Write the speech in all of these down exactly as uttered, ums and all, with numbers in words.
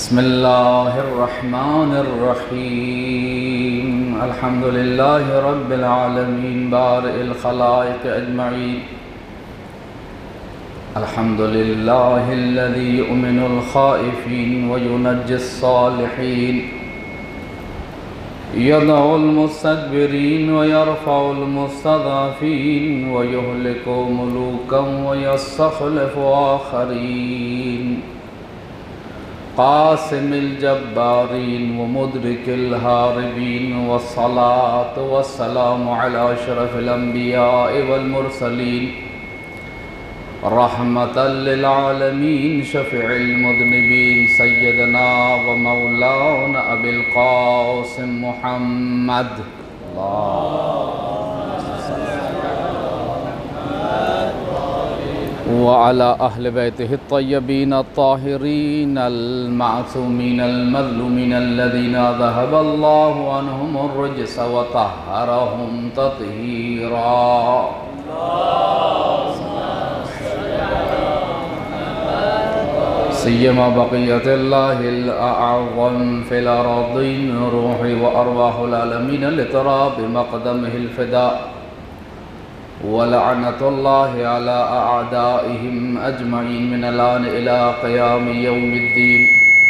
بسم الله الرحمن الرحيم الحمد لله رب العالمين بارئ الخلائق أجمعين الحمد لله الذي يؤمن الخائفين وينجي الصالحين يدعو المستكبرين ويرفع المستضعفين ويهلك ملوكا ويستخلف آخرين قاسم الجبارين ومدرك الهاربين والصلاة والسلام على أشرف الأنبياء والمرسلين رحمة للعالمين شفيع المذنبين سيدنا ومولانا أبي القاسم محمد وعلى أهل بيته الطيبين الطاهرين المعصومين المظلومين الذين ذهب الله عنهم الرجس وطهرهم تطهيرا سيما بقية الله الأعظم في الأراضين روح وأرواح العالمين لتراب مقدمه الفداء ولعنة الله على أعدائهم أجمعين من الآن إلى قيام يوم الدين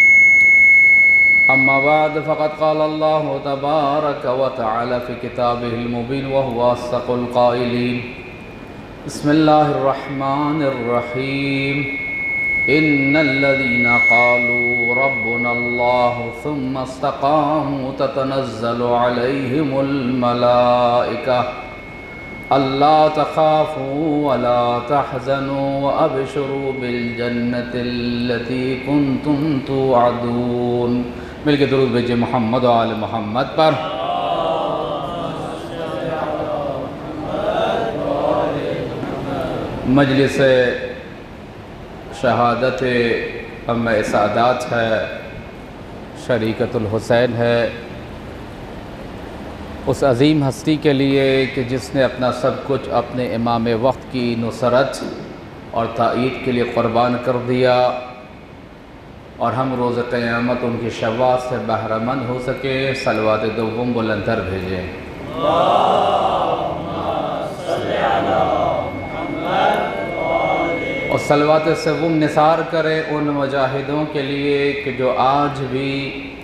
أما بعد فقد قال الله تبارك وتعالى في كتابه المبين وهو أصدق القائلين بسم الله الرحمن الرحيم إن الذين قالوا ربنا الله ثم استقاموا تتنزل عليهم الملائكة ألا تخافوا ولا تحزنوا وأبشروا بالجنة التي كنتم توعدون مل کے درود بھیجئے محمد و آل محمد پر مجلس شہادت ام سعادات ہے، شریکت الحسین ہے، اس عظیم ہستی کے لیے کہ جس نے اپنا سب کچھ اپنے امام وقت کی نصرت اور تائید کے لیے قربان کر دیا، اور ہم روز قیامت ان کی شفاعت سے بہرہ مند ہو سکے۔ صلوات دوم بلندر بھیجیں۔ اور صلوات سوم نثار کرے ان مجاہدوں کے لیے کہ جو آج بھی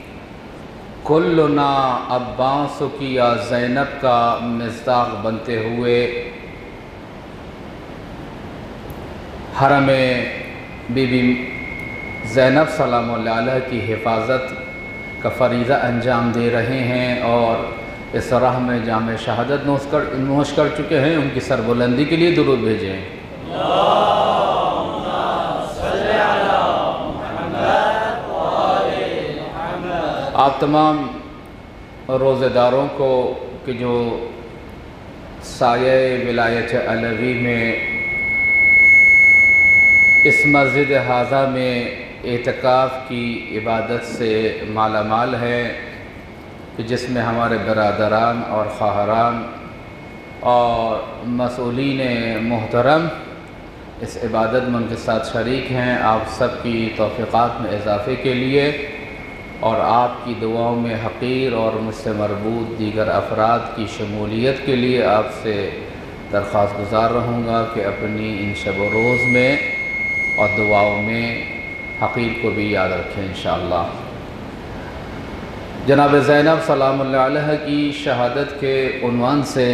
کلنا عباس کی یا زینب کا مصداق بنتے ہوئے حرم بی بی زینب سلام اللہ علیہ کی حفاظت کا فریضہ انجام دے رہے ہیں، اور اس راہ میں جام شہادت نوش کر چکے ہیں، ان کی سربلندی کے لیے درود بھیجیں۔ آپ تمام روزہ داروں کو کہ جو سایہ ولایت علوی میں اس مسجد حاضہ میں اعتکاف کی عبادت سے مالا مال ہے، کہ جس میں ہمارے برادران اور خواہران اور مسئولین محترم اس عبادت میں ان کے ساتھ شریک ہیں، آپ سب کی توفیقات میں اضافے کے لیے اور آپ کی دعاؤں میں حقیر اور مجھ سے مربوط دیگر افراد کی شمولیت کے لیے آپ سے درخواست گزار رہوں گا کہ اپنی ان شب و روز میں اور دعاؤں میں حقیر کو بھی یاد رکھیں انشاءاللہ۔ جناب زینب سلام اللہ علیہ کی شہادت کے عنوان سے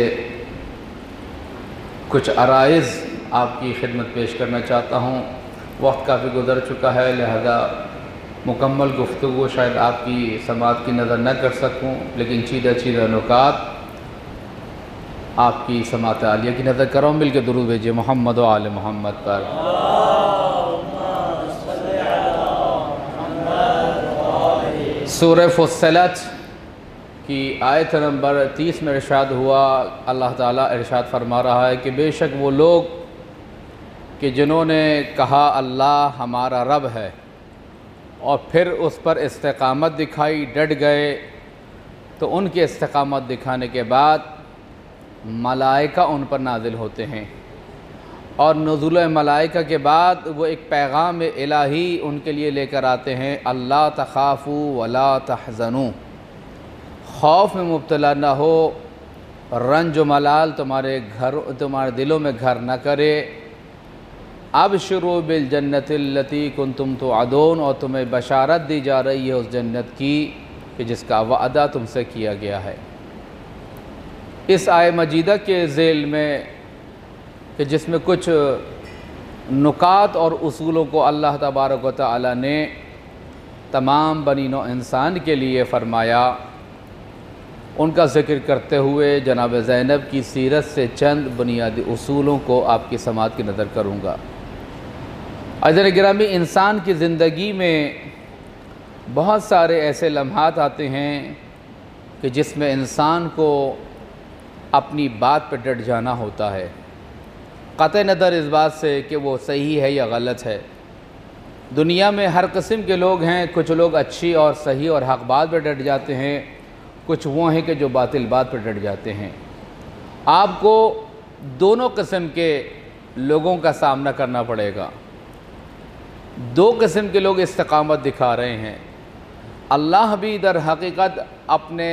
کچھ عرائض آپ کی خدمت پیش کرنا چاہتا ہوں۔ وقت کافی گزر چکا ہے، لہذا مکمل گفتگو شاید آپ کی سماعت کی نظر نہ کر سکوں، لیکن چیدہ چیدہ نکات آپ کی سماعت عالیہ کی نظر کراؤں۔ مل کے درود بھیجئے محمد و آل محمد پر۔ سورہ فصلت کی آیت نمبر تیس میں ارشاد ہوا، اللہ تعالیٰ ارشاد فرما رہا ہے کہ بے شک وہ لوگ کہ جنہوں نے کہا اللہ ہمارا رب ہے اور پھر اس پر استقامت دکھائی، ڈٹ گئے، تو ان کی استقامت دکھانے کے بعد ملائکہ ان پر نازل ہوتے ہیں اور نزول ملائکہ کے بعد وہ ایک پیغام الہی ان کے لیے لے کر آتے ہیں، اللہ تخافوا ولا تحزنوا، خوف میں مبتلا نہ ہو، رنج و ملال تمہارے گھر تمہارے دلوں میں گھر نہ کرے، ابشروا بالجنت التی کنتم توعدون، اور تمہیں بشارت دی جا رہی ہے اس جنت کی کہ جس کا وعدہ تم سے کیا گیا ہے۔ اس آیہ مجیدہ کے ذیل میں کہ جس میں کچھ نکات اور اصولوں کو اللہ تبارک و تعالی نے تمام بنی نوع انسان کے لیے فرمایا، ان کا ذکر کرتے ہوئے جناب زینب کی سیرت سے چند بنیادی اصولوں کو آپ کی سماعت کی نظر کروں گا۔ عزیزان گرامی، انسان کی زندگی میں بہت سارے ایسے لمحات آتے ہیں کہ جس میں انسان کو اپنی بات پہ ڈٹ جانا ہوتا ہے، قطع نظر اس بات سے کہ وہ صحیح ہے یا غلط ہے۔ دنیا میں ہر قسم کے لوگ ہیں، کچھ لوگ اچھی اور صحیح اور حق بات پہ ڈٹ جاتے ہیں، کچھ وہ ہیں کہ جو باطل بات پہ ڈٹ جاتے ہیں۔ آپ کو دونوں قسم کے لوگوں کا سامنا کرنا پڑے گا۔ دو قسم کے لوگ استقامت دکھا رہے ہیں۔ اللہ بھی در حقیقت اپنے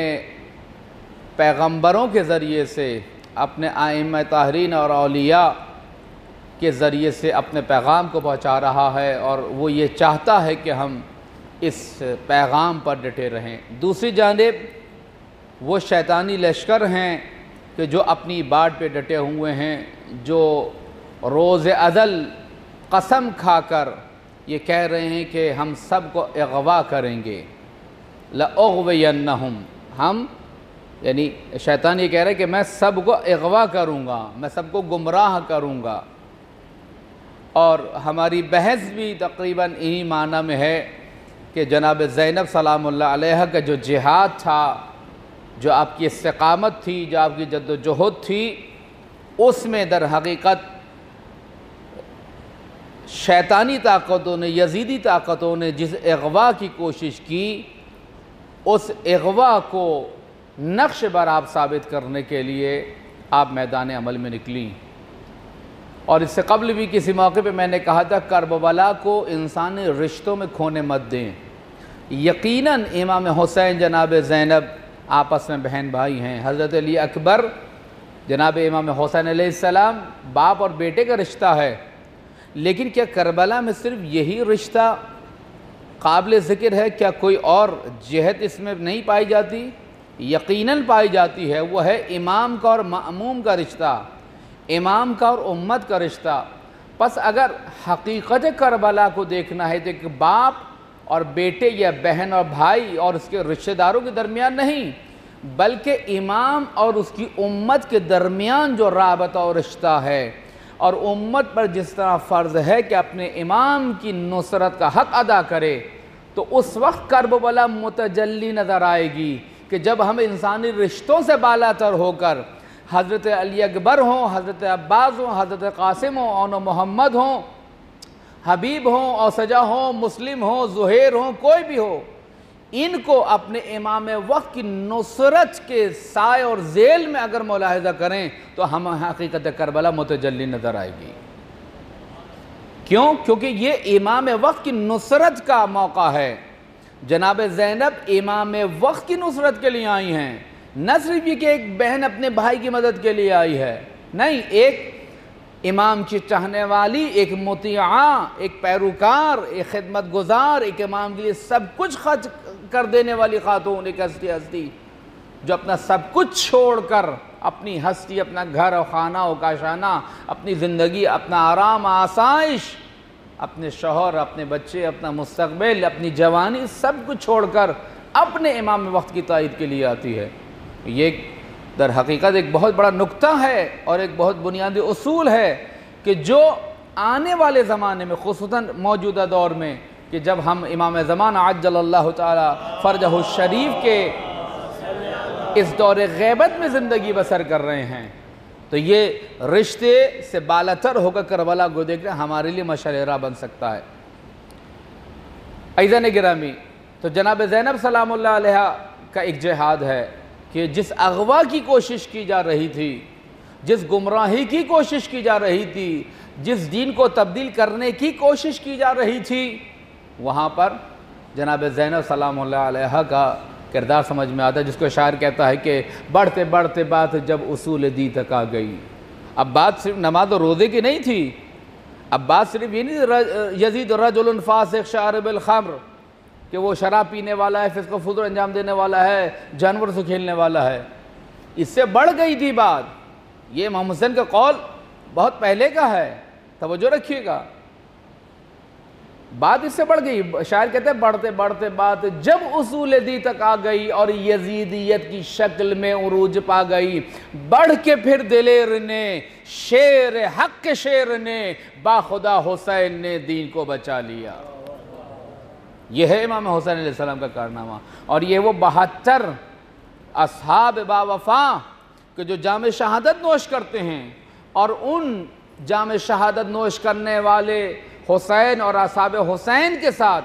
پیغمبروں کے ذریعے سے، اپنے ائمہ طاہرین اور اولیاء کے ذریعے سے اپنے پیغام کو پہنچا رہا ہے، اور وہ یہ چاہتا ہے کہ ہم اس پیغام پر ڈٹے رہیں۔ دوسری جانب وہ شیطانی لشکر ہیں کہ جو اپنی بات پہ ڈٹے ہوئے ہیں، جو روز ازل قسم کھا کر یہ کہہ رہے ہیں کہ ہم سب کو اغوا کریں گے، لَأُغْوِيَنَّهُمْ، ہم یعنی شیطان یہ کہہ رہا ہے کہ میں سب کو اغوا کروں گا، میں سب کو گمراہ کروں گا۔ اور ہماری بحث بھی تقریباً یہی معنی میں ہے کہ جناب زینب سلام اللہ علیہ کا جو جہاد تھا، جو آپ کی استقامت تھی، جو آپ کی جد و جہد تھی، اس میں در حقیقت شیطانی طاقتوں نے، یزیدی طاقتوں نے جس اغوا کی کوشش کی، اس اغوا کو نقش برآب ثابت کرنے کے لیے آپ میدان عمل میں نکلیں۔ اور اس سے قبل بھی کسی موقع پہ میں نے کہا تھا، کربلا کو انسانی رشتوں میں کھونے مت دیں۔ یقیناً امام حسین جناب زینب آپس میں بہن بھائی ہیں، حضرت علی اکبر جناب امام حسین علیہ السلام باپ اور بیٹے کا رشتہ ہے، لیکن کیا کربلا میں صرف یہی رشتہ قابل ذکر ہے؟ کیا کوئی اور جہت اس میں نہیں پائی جاتی؟ یقیناً پائی جاتی ہے۔ وہ ہے امام کا اور مأموم کا رشتہ، امام کا اور امت کا رشتہ۔ پس اگر حقیقت کربلا کو دیکھنا ہے تو ایک باپ اور بیٹے یا بہن اور بھائی اور اس کے رشتہ داروں کے درمیان نہیں، بلکہ امام اور اس کی امت کے درمیان جو رابطہ اور رشتہ ہے، اور امت پر جس طرح فرض ہے کہ اپنے امام کی نصرت کا حق ادا کرے، تو اس وقت کربلا متجلی نظر آئے گی کہ جب ہم انسانی رشتوں سے بالا تر ہو کر حضرت علی اکبر ہوں، حضرت عباس ہوں، حضرت قاسم ہوں، اون محمد ہوں، حبیب ہوں، اوسجہ ہوں، مسلم ہوں، زہیر ہوں، کوئی بھی ہو، ان کو اپنے امام وقت کی نصرت کے سائے اور ذیل میں اگر ملاحظہ کریں تو ہم حقیقت کربلا متجلی نظر آئے گی۔ کیوں؟ کیونکہ یہ امام وقت کی نصرت کا موقع ہے۔ جناب زینب امام وقت کی نصرت کے لیے آئی ہیں، نہ صرف یہ کہ ایک بہن اپنے بھائی کی مدد کے لیے آئی ہے، نہیں، ایک امام کی چاہنے والی، ایک مطیعہ، ایک پیروکار، ایک خدمت گزار، ایک امام کے لیے سب کچھ خرچ کر دینے والی خاتون، ایک ہستی ہستی جو اپنا سب کچھ چھوڑ کر اپنی ہستی، اپنا گھر و خانہ و کاشانہ، اپنی زندگی، اپنا آرام آسائش، اپنے شوہر، اپنے بچے، اپنا مستقبل، اپنی جوانی، سب کچھ چھوڑ کر اپنے امام وقت کی تائید کے لیے آتی ہے۔ یہ در حقیقت ایک بہت بڑا نکتہ ہے اور ایک بہت بنیادی اصول ہے کہ جو آنے والے زمانے میں، خصوصاً موجودہ دور میں، کہ جب ہم امام زمان عجل اللہ تعالی فرجہ الشریف کے اس دور غیبت میں زندگی بسر کر رہے ہیں، تو یہ رشتے سے بالاتر ہو کر کربلا کو دیکھنا ہمارے لیے مشعل راہ بن سکتا ہے۔ عزیزان گرامی، تو جناب زینب سلام اللہ علیہ کا ایک جہاد ہے کہ جس اغوا کی کوشش کی جا رہی تھی، جس گمراہی کی کوشش کی جا رہی تھی، جس دین کو تبدیل کرنے کی کوشش کی جا رہی تھی، وہاں پر جناب زینب سلام اللہ علیہا کا کردار سمجھ میں آتا ہے، جس کو شاعر کہتا ہے کہ بڑھتے بڑھتے بات جب اصول دی تک آ گئی۔ اب بات صرف نماز و روزے کی نہیں تھی، اب بات صرف یہ نہیں یزید رجل فاسق شارب الخمر کہ وہ شراب پینے والا ہے، فسق و فجور انجام دینے والا ہے، جانور سے کھیلنے والا ہے۔ اس سے بڑھ گئی تھی بات۔ یہ امام حسین کا قول بہت پہلے کا ہے، توجہ رکھیے گا، بات اس سے بڑھ گئی۔ شاعر کہتے ہیں بڑھتے بڑھتے بات جب اصول دی تک آ گئی اور یزیدیت کی شکل میں عروج پا گئی، بڑھ کے پھر دلیر نے، شیر حق کے شیر نے، با خدا حسین نے دین کو بچا لیا۔ یہ ہے امام حسین علیہ السلام کا کارنامہ، اور یہ وہ بہتر اصحاب با وفا کہ جو جام شہادت نوش کرتے ہیں، اور ان جام شہادت نوش کرنے والے حسین اور اصحاب حسین کے ساتھ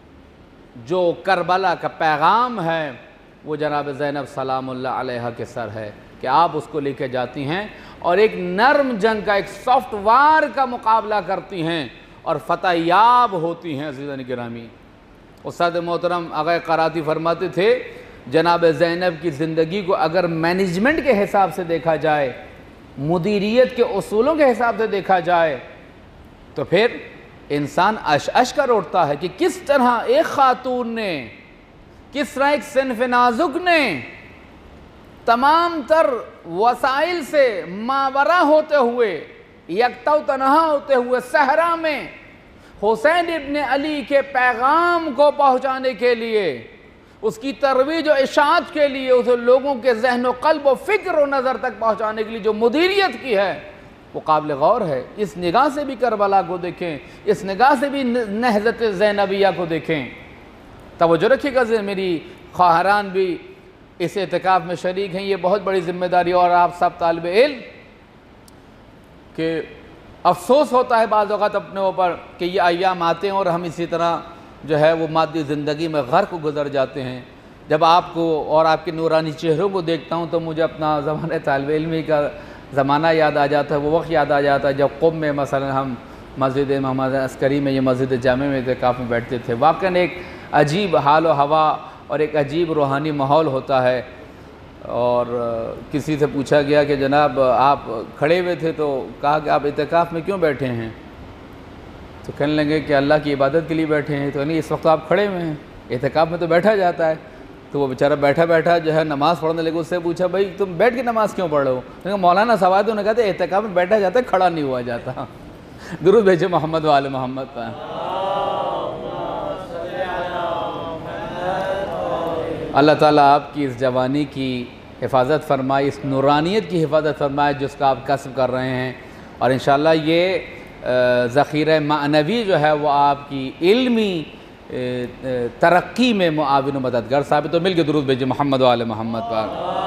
جو کربلا کا پیغام ہے وہ جناب زینب سلام اللہ علیہا کے سر ہے کہ آپ اس کو لے کے جاتی ہیں اور ایک نرم جنگ کا، ایک سافٹ وار کا مقابلہ کرتی ہیں اور فتح یاب ہوتی ہیں۔ عزیزان گرامی، استاد محترم آغا قراتی فرماتے تھے جناب زینب کی زندگی کو اگر مینجمنٹ کے حساب سے دیکھا جائے، مدیریت کے اصولوں کے حساب سے دیکھا جائے، تو پھر انسان اش اش کر اٹھتا ہے کہ کس طرح ایک خاتون نے، کس طرح ایک صنف نازک نے تمام تر وسائل سے ماورا ہوتے ہوئے، یکتا و تنہا ہوتے ہوئے صحرا میں حسین ابن علی کے پیغام کو پہنچانے کے لیے، اس کی ترویج و اشاعت کے لیے، اسے لوگوں کے ذہن و قلب و فکر و نظر تک پہنچانے کے لیے جو مدیریت کی ہے وہ قابل غور ہے۔ اس نگاہ سے بھی کربلا کو دیکھیں، اس نگاہ سے بھی نہضت زینبیہ کو دیکھیں۔ توجہ رکھیے گا، میری خواہران بھی اس اعتکاف میں شریک ہیں، یہ بہت بڑی ذمہ داری، اور آپ سب طالب علم کہ افسوس ہوتا ہے بعض اوقات اپنے اوپر کہ یہ ایام آتے ہیں اور ہم اسی طرح جو ہے وہ مادی زندگی میں غرق گزر جاتے ہیں۔ جب آپ کو اور آپ کے نورانی چہروں کو دیکھتا ہوں تو مجھے اپنا زمانہ طالب علمی کا زمانہ یاد آ جاتا ہے، وہ وقت یاد آ جاتا ہے جب قم میں مثلا ہم مسجد محمد عسکری میں، یہ مسجد جامع میں اعتکاف میں بیٹھتے تھے۔ واقعاً ایک عجیب حال و ہوا اور ایک عجیب روحانی ماحول ہوتا ہے۔ اور کسی سے پوچھا گیا کہ جناب آپ کھڑے ہوئے تھے تو کہا کہ آپ اعتکاف میں کیوں بیٹھے ہیں؟ تو کہنے لگے کہ اللہ کی عبادت کے لیے بیٹھے ہیں۔ تو نہیں، اس وقت آپ کھڑے ہوئے ہیں، اعتکاف میں تو بیٹھا جاتا ہے۔ تو وہ بیچارہ بیٹھا بیٹھا جو ہے نماز پڑھنے لگے، اس سے پوچھا بھائی تم بیٹھ کے نماز کیوں پڑھ رہے ہو؟ کہا مولانا سواد انہوں نے کہا تھا اعتکاف میں بیٹھا جاتا ہے، کھڑا نہیں ہوا جاتا۔ درود بھیجے محمد و آل محمد پر۔ اللہ تعالیٰ آپ کی اس جوانی کی حفاظت فرمائے، اس نورانیت کی حفاظت فرمائے جس کا آپ کسب کر رہے ہیں، اور انشاءاللہ یہ ذخیرہ معنوی جو ہے وہ آپ کی علمی ترقی میں معاون و مددگار ثابت ہو۔ مل کے درود بھیجے محمد و آل محمد پر۔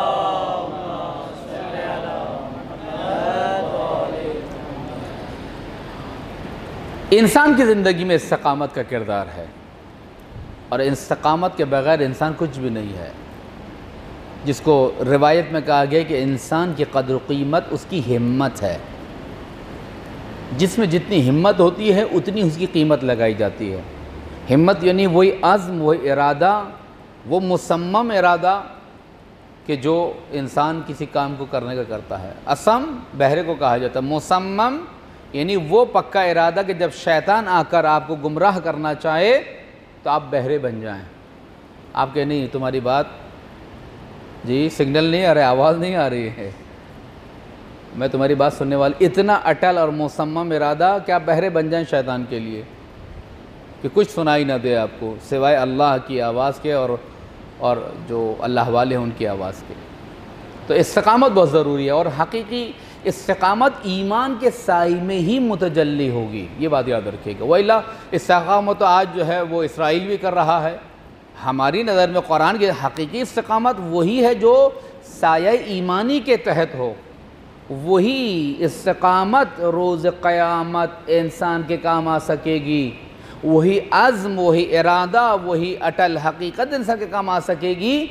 انسان کی زندگی میں استقامت کا کردار ہے، اور استقامت کے بغیر انسان کچھ بھی نہیں ہے، جس کو روایت میں کہا گیا کہ انسان کی قدر و قیمت اس کی ہمت ہے۔ جس میں جتنی ہمت ہوتی ہے اتنی اس کی قیمت لگائی جاتی ہے۔ ہمت یعنی وہی عزم، وہی ارادہ، وہ مصمم ارادہ کہ جو انسان کسی کام کو کرنے کا کرتا ہے۔ عصم بہرے کو کہا جاتا ہے، مصمم یعنی وہ پکا ارادہ کہ جب شیطان آ کر آپ کو گمراہ کرنا چاہے تو آپ بہرے بن جائیں۔ آپ کہ نہیں تمہاری بات جی سگنل نہیں آ رہا ہے، آواز نہیں آ رہی ہے، میں تمہاری بات سننے والی، اتنا اٹل اور مصمم ارادہ کہ آپ بہرے بن جائیں شیطان کے لیے، کہ کچھ سنائی نہ دے آپ کو سوائے اللہ کی آواز کے اور اور جو اللہ والے ہیں ان کی آواز کے۔ تو استقامت بہت ضروری ہے، اور حقیقی استقامت ایمان کے سائے میں ہی متجلی ہوگی، یہ بات یاد رکھیے گا۔ وَإِلَّا استقامت آج جو ہے وہ اسرائیل بھی کر رہا ہے۔ ہماری نظر میں قرآن کی حقیقی استقامت وہی ہے جو سایہ ایمانی کے تحت ہو، وہی استقامت روز قیامت انسان کے کام آ سکے گی، وہی عزم، وہی ارادہ، وہی اٹل حقیقت انسان کے کام آ سکے گی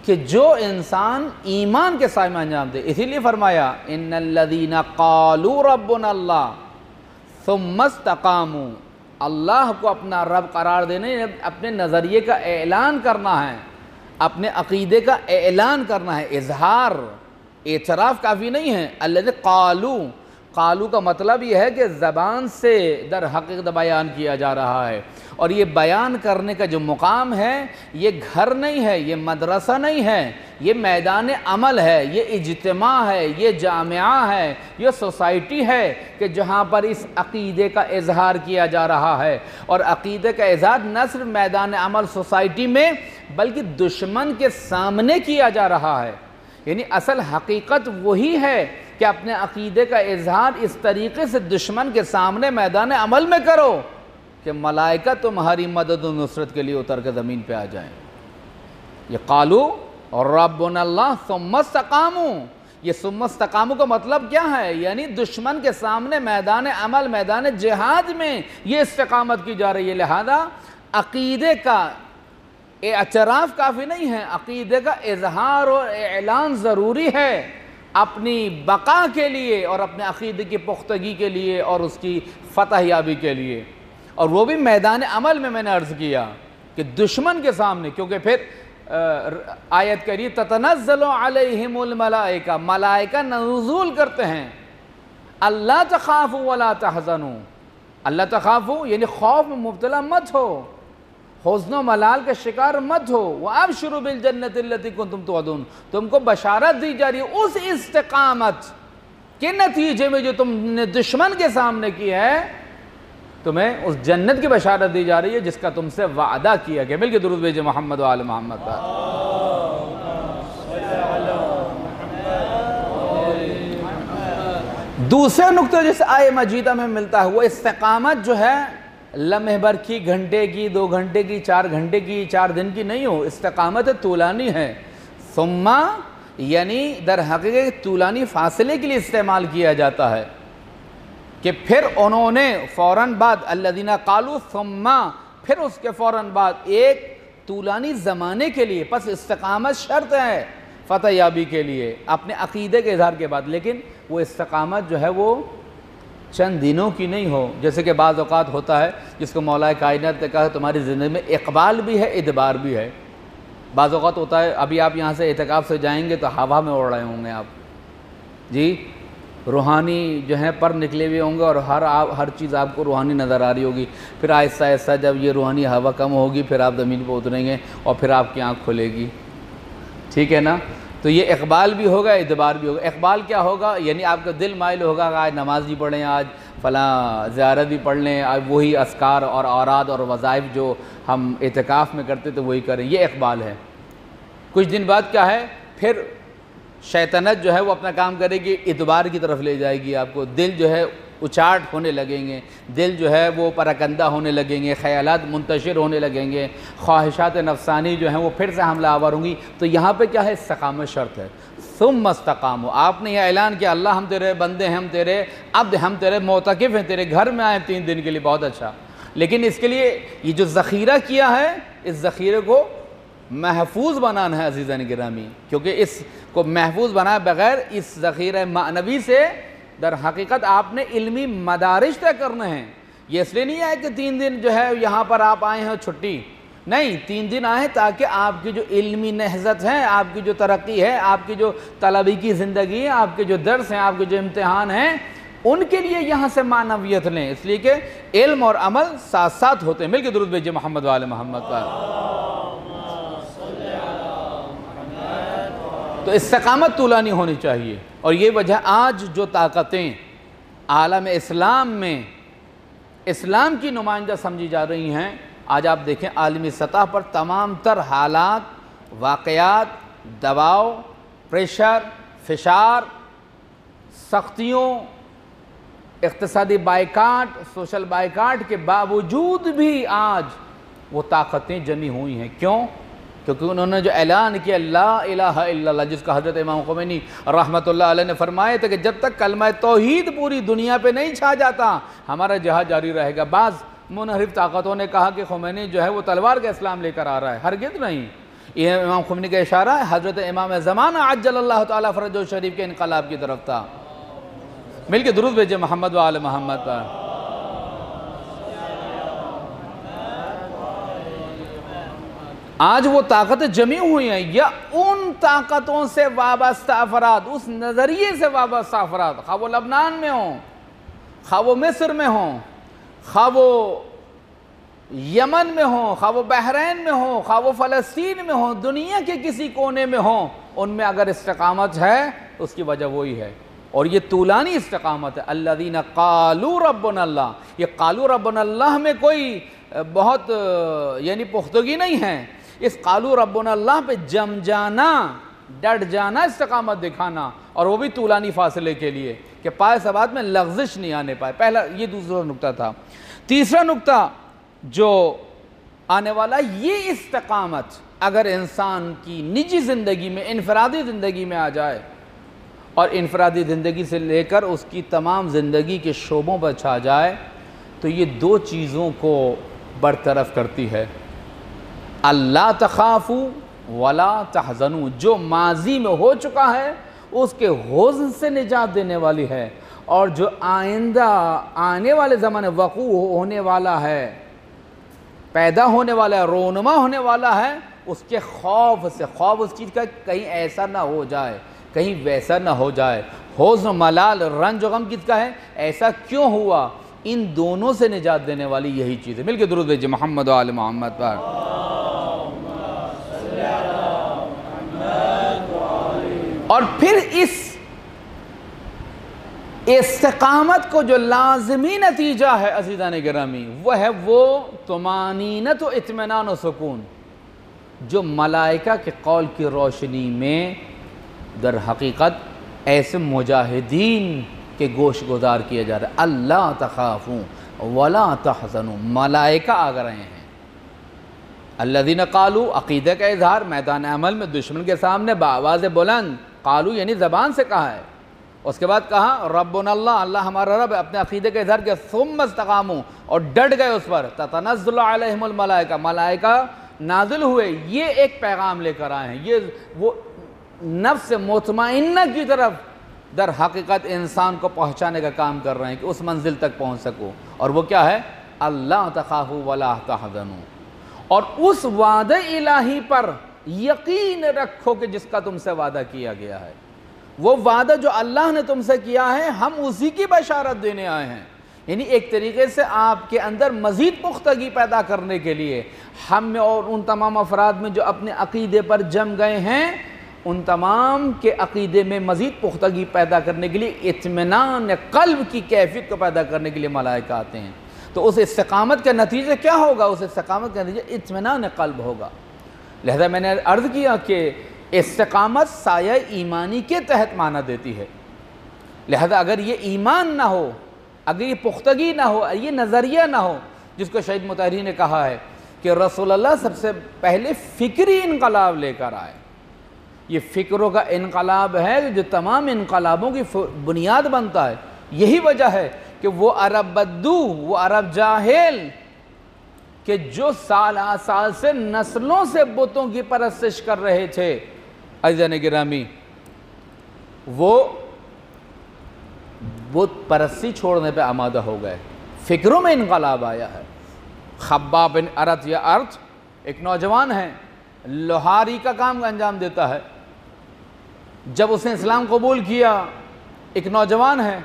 کہ جو انسان ایمان کے سائے میں انجام دے. اسی لیے فرمایا ان الذین قالوا ربنا اللہ ثم استقاموا، اللہ کو اپنا رب قرار دینے، اپنے نظریے کا اعلان کرنا ہے، اپنے عقیدے کا اعلان کرنا ہے. اظہار اعتراف کافی نہیں ہے. الذی قالوا، قالو کا مطلب یہ ہے کہ زبان سے در حقیقت بیان کیا جا رہا ہے، اور یہ بیان کرنے کا جو مقام ہے یہ گھر نہیں ہے، یہ مدرسہ نہیں ہے، یہ میدان عمل ہے، یہ اجتماع ہے، یہ جامعہ ہے، یہ سوسائٹی ہے کہ جہاں پر اس عقیدے کا اظہار کیا جا رہا ہے. اور عقیدے کا اظہار نہ صرف میدان عمل سوسائٹی میں بلکہ دشمن کے سامنے کیا جا رہا ہے. یعنی اصل حقیقت وہی ہے کہ اپنے عقیدے کا اظہار اس طریقے سے دشمن کے سامنے میدان عمل میں کرو کہ ملائکہ تمہاری مدد و نصرت کے لیے اتر کے زمین پہ آ جائیں. یہ قالو اور ربنا اللہ ثم استقاموا، یہ ثم استقاموا کا مطلب کیا ہے؟ یعنی دشمن کے سامنے میدان عمل، میدان جہاد میں یہ استقامت کی جا رہی ہے. لہذا عقیدے کا اعتراف کافی نہیں ہے، عقیدے کا اظہار اور اعلان ضروری ہے اپنی بقا کے لیے اور اپنے عقیدے کی پختگی کے لیے اور اس کی فتح یابی کے لیے. اور وہ بھی میدان عمل میں میں نے عرض کیا کہ دشمن کے سامنے، کیونکہ پھر آیت کری تتنزل علیہم الملائکہ، ملائکہ نزول کرتے ہیں. اللہ تخافوا ولا تحزنوا، اللہ تخافوا یعنی خوف میں مبتلا مت ہو، حزن و ملال کا شکار مت ہو. وَأَبْشِرُوا بِالْجَنَّةِ الَّتِي كُنْتُمْ تُوعَدُونَ، تم کو بشارت دی جا رہی ہے اس استقامت کے نتیجے میں جو تم نے دشمن کے سامنے کی ہے، تمہیں اس جنت کی بشارت دی جا رہی ہے جس کا تم سے وعدہ کیا گیا. مل کے درود بھیجے محمد و آل محمد پر. دوسرے نقطہ جس آیہ مجیدہ میں ملتا ہے وہ استقامت جو ہے لمحے بھر کی، گھنٹے کی، دو گھنٹے کی، چار گھنٹے کی، چار دن کی نہیں ہو. استقامت طولانی ہے. ثم یعنی در حقیقت طولانی فاصلے کے لیے استعمال کیا جاتا ہے کہ پھر انہوں نے فوراً بعد الذین قالوا ثم، پھر اس کے فوراً بعد ایک طولانی زمانے کے لیے. پس استقامت شرط ہے فتح یابی کے لیے اپنے عقیدے کے اظہار کے بعد، لیکن وہ استقامت جو ہے وہ چند دنوں کی نہیں ہو. جیسے کہ بعض اوقات ہوتا ہے جس کو مولا کائنات نے کہا تمہاری زندگی میں اقبال بھی ہے ادبار بھی ہے. بعض اوقات ہوتا ہے ابھی آپ یہاں سے اعتکاف سے جائیں گے تو ہوا میں اڑ رہے ہوں گے آپ جی، روحانی جو ہیں پر نکلے ہوئے ہوں گے اور ہر آپ ہر چیز آپ کو روحانی نظر آ رہی ہوگی. پھر آہستہ آہستہ جب یہ روحانی ہوا کم ہوگی پھر آپ زمین پہ اتریں گے اور پھر آپ کی آنکھ کھلے گی. ٹھیک ہے نا؟ تو یہ اقبال بھی ہوگا ادبار بھی ہوگا. اقبال کیا ہوگا؟ یعنی آپ کا دل مائل ہوگا کہ آج نماز بھی پڑھیں، آج فلاں زیارت بھی پڑھ لیں، آج وہی اذکار اور اوراد اور وظائف جو ہم اعتکاف میں کرتے تھے وہی کریں. یہ اقبال ہے. کچھ دن بعد کیا ہے؟ پھر شیطنت جو ہے وہ اپنا کام کرے گی، ادبار کی طرف لے جائے گی آپ کو. دل جو ہے اچاٹ ہونے لگیں گے، دل جو ہے وہ پراکندہ ہونے لگیں گے، خیالات منتشر ہونے لگیں گے، خواہشات نفسانی جو ہیں وہ پھر سے حملہ آور ہوں گی. تو یہاں پہ کیا ہے؟ استقامت شرط ہے. ثم استقاموا، آپ نے یہ اعلان کیا اللہ ہم تیرے بندے ہیں، ہم تیرے عبد، ہم تیرے معتکف ہیں، تیرے گھر میں آئے تین دن کے لیے. بہت اچھا، لیکن اس کے لیے یہ جو ذخیرہ کیا ہے اس ذخیرے کو محفوظ بنانا ہے عزیزان گرامی، کیونکہ اس کو محفوظ بنائے بغیر اس ذخیرہ معنوی سے در حقیقت آپ نے علمی مدارج طے کرنے ہیں. یہ اس لیے نہیں ہے کہ تین دن جو ہے یہاں پر آپ آئے ہیں چھٹی، نہیں، تین دن آئے تاکہ آپ کی جو علمی نہضت ہے، آپ کی جو ترقی ہے، آپ کی جو طلبی کی زندگی ہے، آپ کے جو درس ہیں، آپ کے جو امتحان ہیں، ان کے لیے یہاں سے معنویت لیں. اس لیے کہ علم اور عمل ساتھ ساتھ ہوتے ہیں. مل کے درود بھیجئے محمد و آل محمد پر. تو استقامت طولانی ہونی چاہیے. اور یہ وجہ آج جو طاقتیں عالم اسلام میں اسلام کی نمائندہ سمجھی جا رہی ہیں، آج آپ دیکھیں عالمی سطح پر تمام تر حالات، واقعات، دباؤ، پریشر، فشار، سختیوں، اقتصادی بائیکاٹ، سوشل بائیکاٹ کے باوجود بھی آج وہ طاقتیں جمی ہوئی ہیں. کیوں؟ کیونکہ انہوں نے جو اعلان کیا لا الہ الا اللہ، جس کا حضرت امام خمینی رحمۃ اللہ علیہ نے فرمایا تھا کہ جب تک کلمہ توحید پوری دنیا پہ نہیں چھا جاتا ہمارا جہاد جاری رہے گا. بعض منحرف طاقتوں نے کہا کہ خمینی جو ہے وہ تلوار کا اسلام لے کر آ رہا ہے. ہرگز نہیں. یہ امام خمینی کا اشارہ ہے حضرت امام زمانہ عجل اللہ تعالیٰ فرجہ شریف کے انقلاب کی طرف تھا۔ مل کے درود بھیجے محمد و آل محمد پر۔ آج وہ طاقتیں جمع ہوئی ہیں یا ان طاقتوں سے وابستہ افراد، اس نظریے سے وابستہ افراد، خواہ وہ لبنان میں ہوں، خواہ وہ مصر میں ہوں، خواہ وہ یمن میں ہوں، خواہ وہ بحرین میں ہوں، خواہ وہ فلسطین میں ہوں، دنیا کے کسی کونے میں ہوں، ان میں اگر استقامت ہے اس کی وجہ وہی ہے، اور یہ طولانی استقامت ہے۔ الذین قالوا ربنا اللہ، یہ قالوا ربنا اللہ میں کوئی بہت یعنی پختگی نہیں ہے، اس قالوا ربنا اللہ پہ جم جانا، ڈٹ جانا، استقامت دکھانا، اور وہ بھی طولانی فاصلے کے لیے کہ پائے ثبات میں لغزش نہیں آنے پائے۔ پہلا یہ دوسرا نکتہ تھا۔ تیسرا نکتہ جو آنے والا، یہ استقامت اگر انسان کی نجی زندگی میں، انفرادی زندگی میں آ جائے، اور انفرادی زندگی سے لے کر اس کی تمام زندگی کے شعبوں پر چھا جائے، تو یہ دو چیزوں کو برطرف کرتی ہے۔ اللہ تخافوا ولا تحزنوا، جو ماضی میں ہو چکا ہے اس کے حزن سے نجات دینے والی ہے، اور جو آئندہ آنے والے زمانے وقوع ہونے والا ہے، پیدا ہونے والا ہے، رونما ہونے والا ہے، اس کے خوف سے، خوف اس چیز کا کہیں ایسا نہ ہو جائے، کہیں ویسا نہ ہو جائے، حزن، ملال، رنج و غم کس کا ہے، ایسا کیوں ہوا، ان دونوں سے نجات دینے والی یہی چیز ہے۔ مل کے درود بھیجئے محمد و آل محمد پر۔ اور پھر اس استقامت کو جو لازمی نتیجہ ہے عزیزان گرامی، وہ ہے وہ طمانینت و اطمینان و سکون، جو ملائکہ کے قول کی روشنی میں در حقیقت ایسے مجاہدین کے گوش گزار کیا جا رہا ہے۔ اللہ تخافوا ولا تحزنوا، ملائکہ آ رہے ہیں۔ الذین قالوا، عقیدہ کا اظہار میدان عمل میں دشمن کے سامنے بآواز بلند، قالوا یعنی زبان سے کہا ہے، اس کے بعد کہا ربنا اللہ، اللہ ہمارا رب ہے، اپنے عقیدے کا اظہار کیا، ثم استقاموا، اور ڈٹ گئے اس پر، تتنزل علیہم الملائکہ، ملائکہ نازل ہوئے، یہ ایک پیغام لے کر آئے ہیں، یہ وہ نفس مطمئنہ کی طرف در حقیقت انسان کو پہنچانے کا کام کر رہے ہیں کہ اس منزل تک پہنچ سکو، اور وہ کیا ہے، اللہ تخافوا ولا تحزنوا، اور اس وعدہ الہی پر یقین رکھو کہ جس کا تم سے وعدہ کیا گیا ہے، وہ وعدہ جو اللہ نے تم سے کیا ہے، ہم اسی کی بشارت دینے آئے ہیں، یعنی ایک طریقے سے آپ کے اندر مزید پختگی پیدا کرنے کے لیے ہم میں اور ان تمام افراد میں جو اپنے عقیدے پر جم گئے ہیں، ان تمام کے عقیدے میں مزید پختگی پیدا کرنے کے لیے، اطمینان قلب کی کیفیت کو پیدا کرنے کے لیے ملائکہ آتے ہیں۔ تو اس استقامت کا نتیجہ کیا ہوگا؟ اس استقامت کا نتیجہ اطمینان قلب ہوگا۔ لہذا میں نے عرض کیا کہ استقامت سایہ ایمانی کے تحت معنی دیتی ہے، لہذا اگر یہ ایمان نہ ہو، اگر یہ پختگی نہ ہو، یہ نظریہ نہ ہو، جس کو شہید مطہری نے کہا ہے کہ رسول اللہ سب سے پہلے فکری انقلاب لے کر آئے، یہ فکروں کا انقلاب ہے جو تمام انقلابوں کی بنیاد بنتا ہے۔ یہی وجہ ہے کہ وہ عرب بدو، وہ عرب جاہل کہ جو سال آ سال سے نسلوں سے بتوں کی پرستش کر رہے تھے، عزیزان گرامی، وہ بت پرستی چھوڑنے پہ آمادہ ہو گئے، فکروں میں انقلاب آیا ہے۔ خباب بن ارت یا ارت ایک نوجوان ہے، لوہاری کا کام انجام دیتا ہے، جب اس نے اسلام قبول کیا، ایک نوجوان ہے،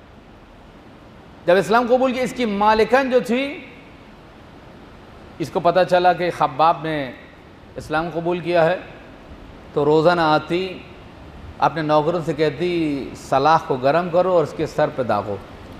جب اسلام قبول کیا، اس کی مالکن جو تھی، اس کو پتہ چلا کہ خباب نے اسلام قبول کیا ہے، تو روزانہ آتی، اپنے نوکروں سے کہتی سلاخ کو گرم کرو اور اس کے سر پہ داغو،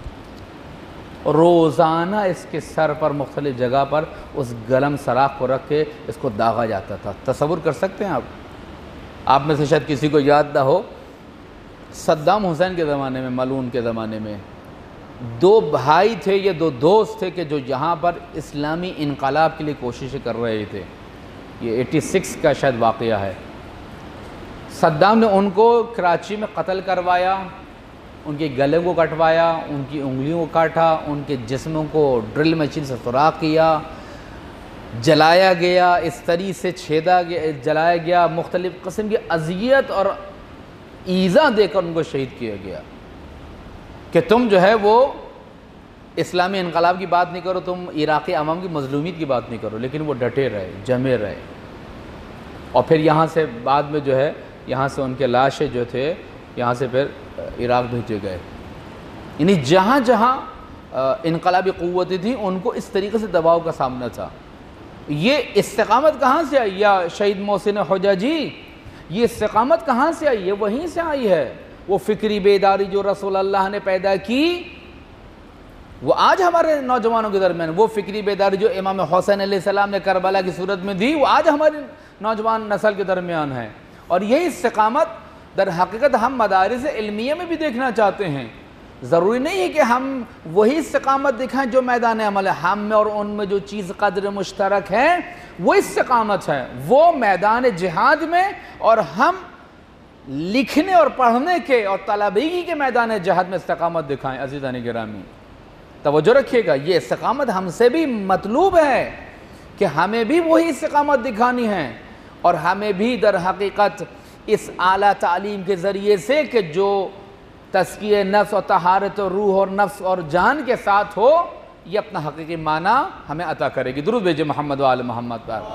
روزانہ اس کے سر پر مختلف جگہ پر اس گرم سلاخ کو رکھ کے اس کو داغا جاتا تھا۔ تصور کر سکتے ہیں آپ؟ آپ میں سے شاید کسی کو یاد نہ ہو، صدام حسین کے زمانے میں، ملعون کے زمانے میں، دو بھائی تھے، یہ دو دوست تھے کہ جو یہاں پر اسلامی انقلاب کے لیے کوششیں کر رہے تھے، یہ اٹھی سکس کا شاید واقعہ ہے۔ صدام نے ان کو کراچی میں قتل کروایا، ان کے گلے کو کٹوایا، ان کی انگلیوں کو کاٹا، ان کے جسموں کو ڈرل مشین سے سوراخ کیا، جلایا گیا، اس طریق سے چھیدا گیا، جلایا گیا، مختلف قسم کی اذیت اور ایذا دے کر ان کو شہید کیا گیا کہ تم جو ہے وہ اسلامی انقلاب کی بات نہیں کرو، تم عراقی عوام کی مظلومیت کی بات نہیں کرو، لیکن وہ ڈٹے رہے، جمے رہے۔ اور پھر یہاں سے بعد میں جو ہے یہاں سے ان کے لاشیں جو تھے یہاں سے پھر عراق بھیجے گئے۔ یعنی جہاں جہاں انقلابی قوتیں تھیں ان کو اس طریقے سے دباؤ کا سامنا تھا۔ یہ استقامت کہاں سے آئی؟ یا شہید محسن حجاجی، یہ استقامت کہاں سے آئی ہے؟ وہیں سے آئی ہے۔ وہ فکری بیداری جو رسول اللہ نے پیدا کی وہ آج ہمارے نوجوانوں کے درمیان، وہ فکری بیداری جو امام حسین علیہ السلام نے کربلا کی صورت میں دی وہ آج ہماری نوجوان نسل کے درمیان ہے۔ اور یہی استقامت در حقیقت ہم مدارس علمیہ میں بھی دیکھنا چاہتے ہیں۔ ضروری نہیں ہے کہ ہم وہی استقامت دکھائیں جو میدان عمل ہے، ہم میں اور ان میں جو چیز قدر مشترک ہے وہ استقامت ہے، وہ میدان جہاد میں، اور ہم لکھنے اور پڑھنے کے اور طلبگی کے میدان جہاد میں استقامت دکھائیں۔ عزیزان گرامی توجہ رکھیے گا، یہ استقامت ہم سے بھی مطلوب ہے کہ ہمیں بھی وہی استقامت دکھانی ہے، اور ہمیں بھی در حقیقت اس اعلیٰ تعلیم کے ذریعے سے کہ جو تزکیہ نفس اور طہارت روح اور نفس اور جان کے ساتھ ہو، یہ اپنا حقیقی معنی ہمیں عطا کرے گی۔ درود بھیجئے محمد و آل محمد پر۔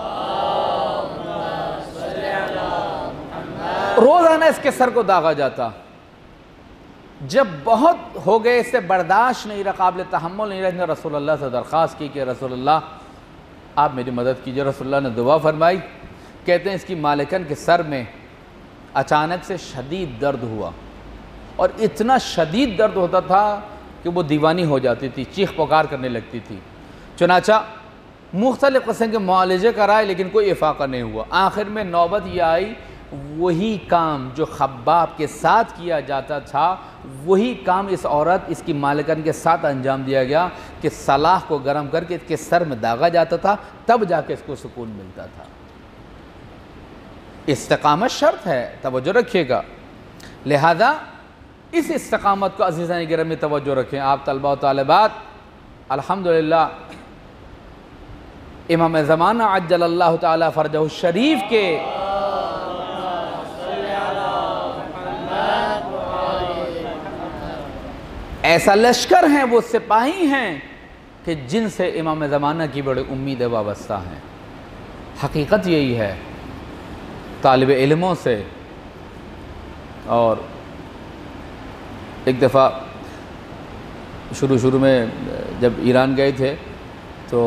روزانہ اس کے سر کو داغا جاتا، جب بہت ہو گئے، اس سے برداشت نہیں رہا، قابل تحمل نہیں رہا، رسول اللہ سے درخواست کی کہ رسول اللہ آپ میری مدد کیجئے۔ رسول اللہ نے دعا فرمائی، کہتے ہیں اس کی مالکن کے سر میں اچانک سے شدید درد ہوا، اور اتنا شدید درد ہوتا تھا کہ وہ دیوانی ہو جاتی تھی، چیخ پکار کرنے لگتی تھی۔ چنانچہ مختلف قسم کے معالجے کرائے لیکن کوئی افاقہ نہیں ہوا۔ آخر میں نوبت یہ آئی، وہی کام جو خباب کے ساتھ کیا جاتا تھا وہی کام اس عورت، اس کی مالکن کے ساتھ انجام دیا گیا کہ سلاخ کو گرم کر کے اس کے سر میں داغا جاتا تھا، تب جا کے اس کو سکون ملتا تھا۔ استقامت شرط ہے، توجہ رکھیے گا۔ لہذا اس استقامت کو عزیزان گرامی توجہ رکھیں۔ آپ طلبہ و طالبات الحمدللہ امام زمانہ عجل اللہ تعالی فرجہ الشریف کے ایسا لشکر ہیں، وہ سپاہی ہیں کہ جن سے امام زمانہ کی بڑی امید وابستہ ہیں۔ حقیقت یہی ہے، طالب علموں سے۔ اور ایک دفعہ شروع شروع میں جب ایران گئے تھے تو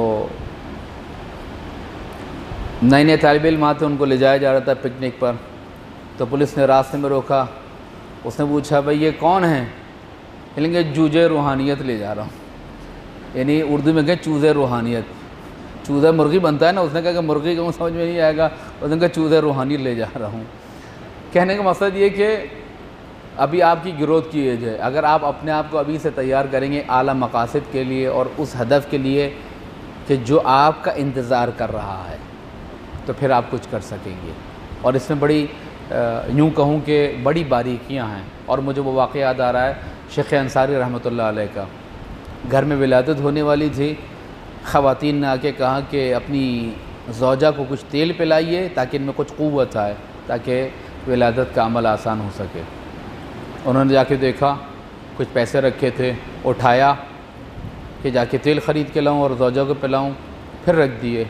نئے نئے طالب علم آتے، ان کو لے جایا جا رہا تھا پکنک پر، تو پولیس نے راستے میں روکا، اس نے پوچھا بھائی یہ کون ہیں؟ کہیں گے جوجے روحانیت لے جا رہا ہوں، یعنی اردو میں کہیں چوزے روحانیت، چوزہ مرغی بنتا ہے نا، اس نے کہا کہ مرغی کہوں سمجھ میں نہیں آئے گا، اس نے کہا چوزے روحانیت لے جا رہا ہوں۔ کہنے کا مقصد یہ کہ ابھی آپ کی گروتھ کی ایج ہے، اگر آپ اپنے آپ کو ابھی سے تیار کریں گے اعلیٰ مقاصد کے لیے اور اس ہدف کے لیے کہ جو آپ کا انتظار کر رہا ہے، تو پھر آپ کچھ کر سکیں گے۔ اور اس میں بڑی یوں کہوں کہ بڑی باریکیاں ہیں، اور مجھے وہ واقعہ یاد آ رہا ہے شیخ انصاری رحمۃ اللہ علیہ کا۔ گھر میں ولادت ہونے والی تھی، خواتین نے آ کے کہا کہ اپنی زوجہ کو کچھ تیل پلائیے تاکہ ان میں کچھ قوت آئے، تاکہ ولادت کا عمل آسان ہو سکے۔ انہوں نے جا کے دیکھا، کچھ پیسے رکھے تھے، اٹھایا کہ جا کے تیل خرید کے لاؤں اور زوجہ کو پلاؤں، پھر رکھ دیے۔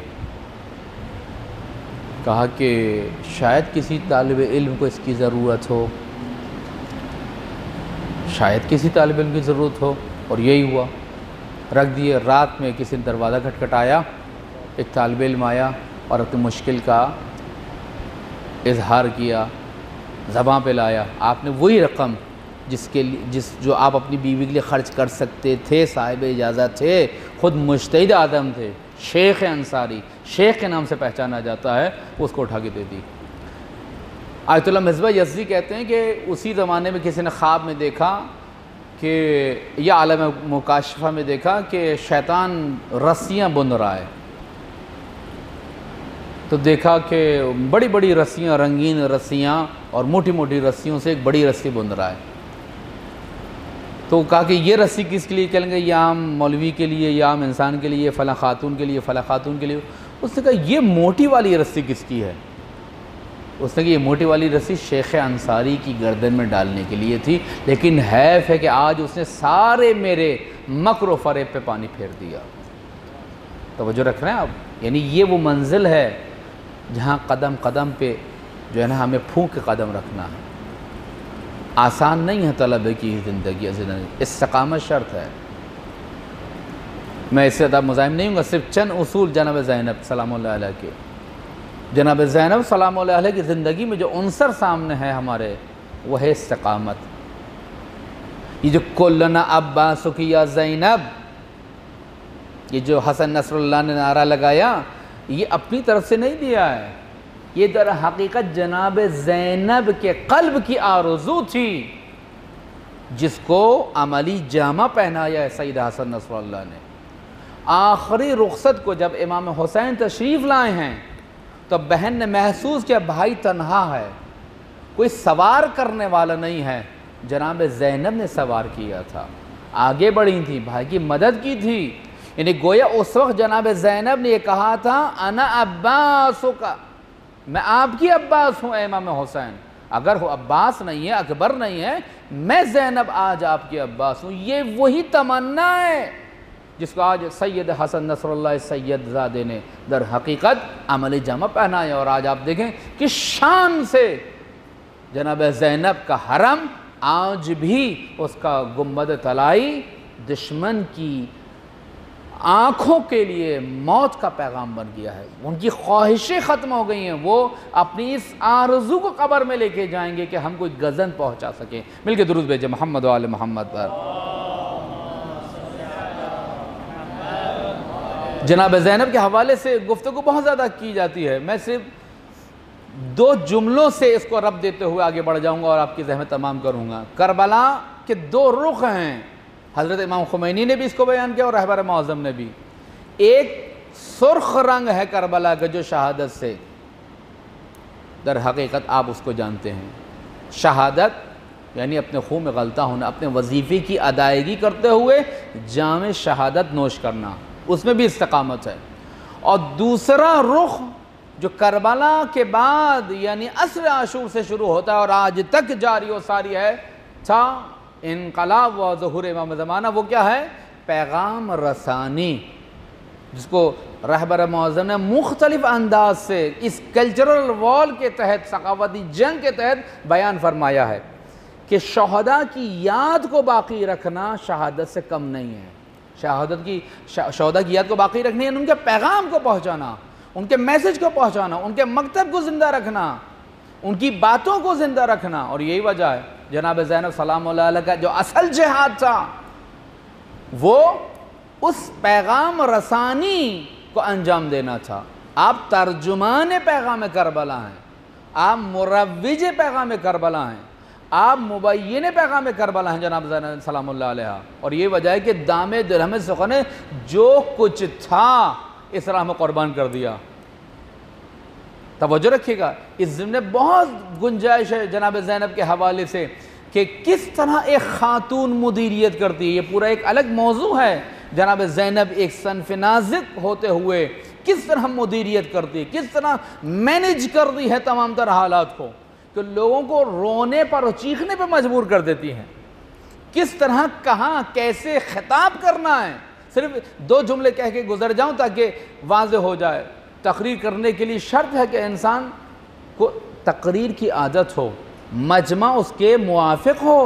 کہا کہ شاید کسی طالب علم کو اس کی ضرورت ہو، شاید کسی طالب علم کی ضرورت ہو، اور یہی ہوا، رکھ دیے۔ رات میں کسی نے دروازہ کھٹکھٹایا، ایک طالب علم آیا اور اپنی مشکل کا اظہار کیا، زباں پہ لایا۔ آپ نے وہی رقم جس کے لیے جس جو آپ اپنی بیوی کے لیے خرچ کر سکتے تھے، صاحب اجازت تھے، خود مجتہد آدم تھے، شیخ انصاری، شیخ کے نام سے پہچانا جاتا ہے، اس کو اٹھا کے دے دی۔ آیت اللہ مصباح یزدی کہتے ہیں کہ اسی زمانے میں کسی نے خواب میں دیکھا کہ یا عالم مکاشفہ میں دیکھا کہ شیطان رسیاں بن رہا ہے، تو دیکھا کہ بڑی بڑی رسیاں، رنگین رسیاں اور موٹی موٹی رسیوں سے ایک بڑی رسی بن رہا ہے۔ تو کہا کہ یہ رسی کس کے لیے؟ کہیں گے یہ عام مولوی کے لیے، یا عام انسان کے لیے، فلاں خاتون کے لیے، فلاں خاتون کے لیے۔ اس نے کہا یہ موٹی والی رسی کس کی ہے؟ اس نے کہا یہ موٹی والی رسی شیخ انصاری کی گردن میں ڈالنے کے لیے تھی، لیکن حیف ہے کہ آج اس نے سارے میرے مکر و فریب پہ پانی پھیر دیا۔ توجہ رکھ رہے ہیں آپ؟ یعنی یہ وہ منزل ہے جہاں قدم قدم پہ جو ہے نا ہمیں پھونک کے قدم رکھنا ہے۔ آسان نہیں ہے طلبہ کی زندگی، استقامت شرط ہے۔ میں اس سے زیادہ مزاحم نہیں ہوں گا، صرف چند اصول جناب زینب سلام اللہ علیہ کے۔ جناب زینب سلام اللہ علیہ کی زندگی میں جو عنصر سامنے ہے ہمارے، وہ ہے استقامت۔ یہ جو کلنا عباسک یا زینب، یہ جو حسن نصر اللہ نے نعرہ لگایا، یہ اپنی طرف سے نہیں دیا ہے، یہ در حقیقت جناب زینب کے قلب کی آرزو تھی، جس کو عملی جامہ پہنایا ہے سید حسن نصر اللہ نے۔ آخری رخصت کو جب امام حسین تشریف لائے ہیں تو بہن نے محسوس کیا بھائی تنہا ہے، کوئی سوار کرنے والا نہیں ہے۔ جناب زینب نے سوار کیا تھا، آگے بڑھی تھی، بھائی کی مدد کی تھی۔ یعنی گویا اس وقت جناب زینب نے یہ کہا تھا انا عباسک، میں آپ کی عباس ہوں اے امام حسین، اگر وہ عباس نہیں ہے، اکبر نہیں ہے، میں زینب آج آپ کی عباس ہوں۔ یہ وہی تمنا ہے جس کو آج سید حسن نصر اللہ سید زادے نے در حقیقت عملی جامہ پہنایا۔ اور آج آپ دیکھیں کس شان سے جناب زینب کا حرم آج بھی اس کا گنبد طلائی دشمن کی آنکھوں کے لیے موت کا پیغام بن گیا ہے۔ ان کی خواہشیں ختم ہو گئی ہیں، وہ اپنی اس آرزو کو قبر میں لے کے جائیں گے کہ ہم کوئی غزن پہنچا سکیں۔ مل کے درود بھیجیں محمد و آل محمد پر۔ جناب زینب کے حوالے سے گفتگو بہت زیادہ کی جاتی ہے، میں صرف دو جملوں سے اس کو رب دیتے ہوئے آگے بڑھ جاؤں گا اور آپ کی زحمت تمام کروں گا۔ کربلا کے دو رخ ہیں، حضرت امام خمینی نے بھی اس کو بیان کیا اور رہبر معظم نے بھی۔ ایک سرخ رنگ ہے کربلا کا جو شہادت سے، در حقیقت آپ اس کو جانتے ہیں، شہادت یعنی اپنے خون میں غلطہ ہونا، اپنے وظیفے کی ادائیگی کرتے ہوئے جام شہادت نوش کرنا، اس میں بھی استقامت ہے۔ اور دوسرا رخ جو کربلا کے بعد یعنی عصر عاشور سے شروع ہوتا ہے اور آج تک جاری و ساری ہے، تھا انقلاب و ظہور امام زمانہ، وہ کیا ہے؟ پیغام رسانی، جس کو رہبر معظم نے مختلف انداز سے اس کلچرل وال کے تحت، ثقافتی جنگ کے تحت بیان فرمایا ہے کہ شہداء کی یاد کو باقی رکھنا شہادت سے کم نہیں ہے۔ شہادت کی شہداء کی یاد کو باقی رکھنی ہے، ان کے پیغام کو پہنچانا، ان کے میسج کو پہنچانا، ان کے مکتب کو زندہ رکھنا، ان کی باتوں کو زندہ رکھنا۔ اور یہی وجہ ہے جناب زینب سلام اللہ علیہ کا جو اصل جہاد تھا وہ اس پیغام رسانی کو انجام دینا تھا۔ آپ ترجمان پیغام کربلا ہیں، آپ مروج پیغام کربلا ہیں، آپ مبین پیغام کربلا ہیں جناب زینب سلام اللہ علیہ۔ اور یہ وجہ ہے کہ دام درہم سخن نے جو کچھ تھا اس راہ میں قربان کر دیا۔ توجہ رکھیے گا، اس ضمن بہت گنجائش ہے جناب زینب کے حوالے سے کہ کس طرح ایک خاتون مدیریت کرتی ہے، یہ پورا ایک الگ موضوع ہے۔ جناب زینب ایک صنف نازک ہوتے ہوئے کس طرح مدیریت کرتی ہے، کس طرح مینج کرتی ہے تمام تر حالات کو، کہ لوگوں کو رونے پر اور چیخنے پہ مجبور کر دیتی ہیں، کس طرح کہاں کیسے خطاب کرنا ہے۔ صرف دو جملے کہہ کے گزر جاؤں تاکہ واضح ہو جائے۔ تقریر کرنے کے لیے شرط ہے کہ انسان کو تقریر کی عادت ہو، مجمع اس کے موافق ہو،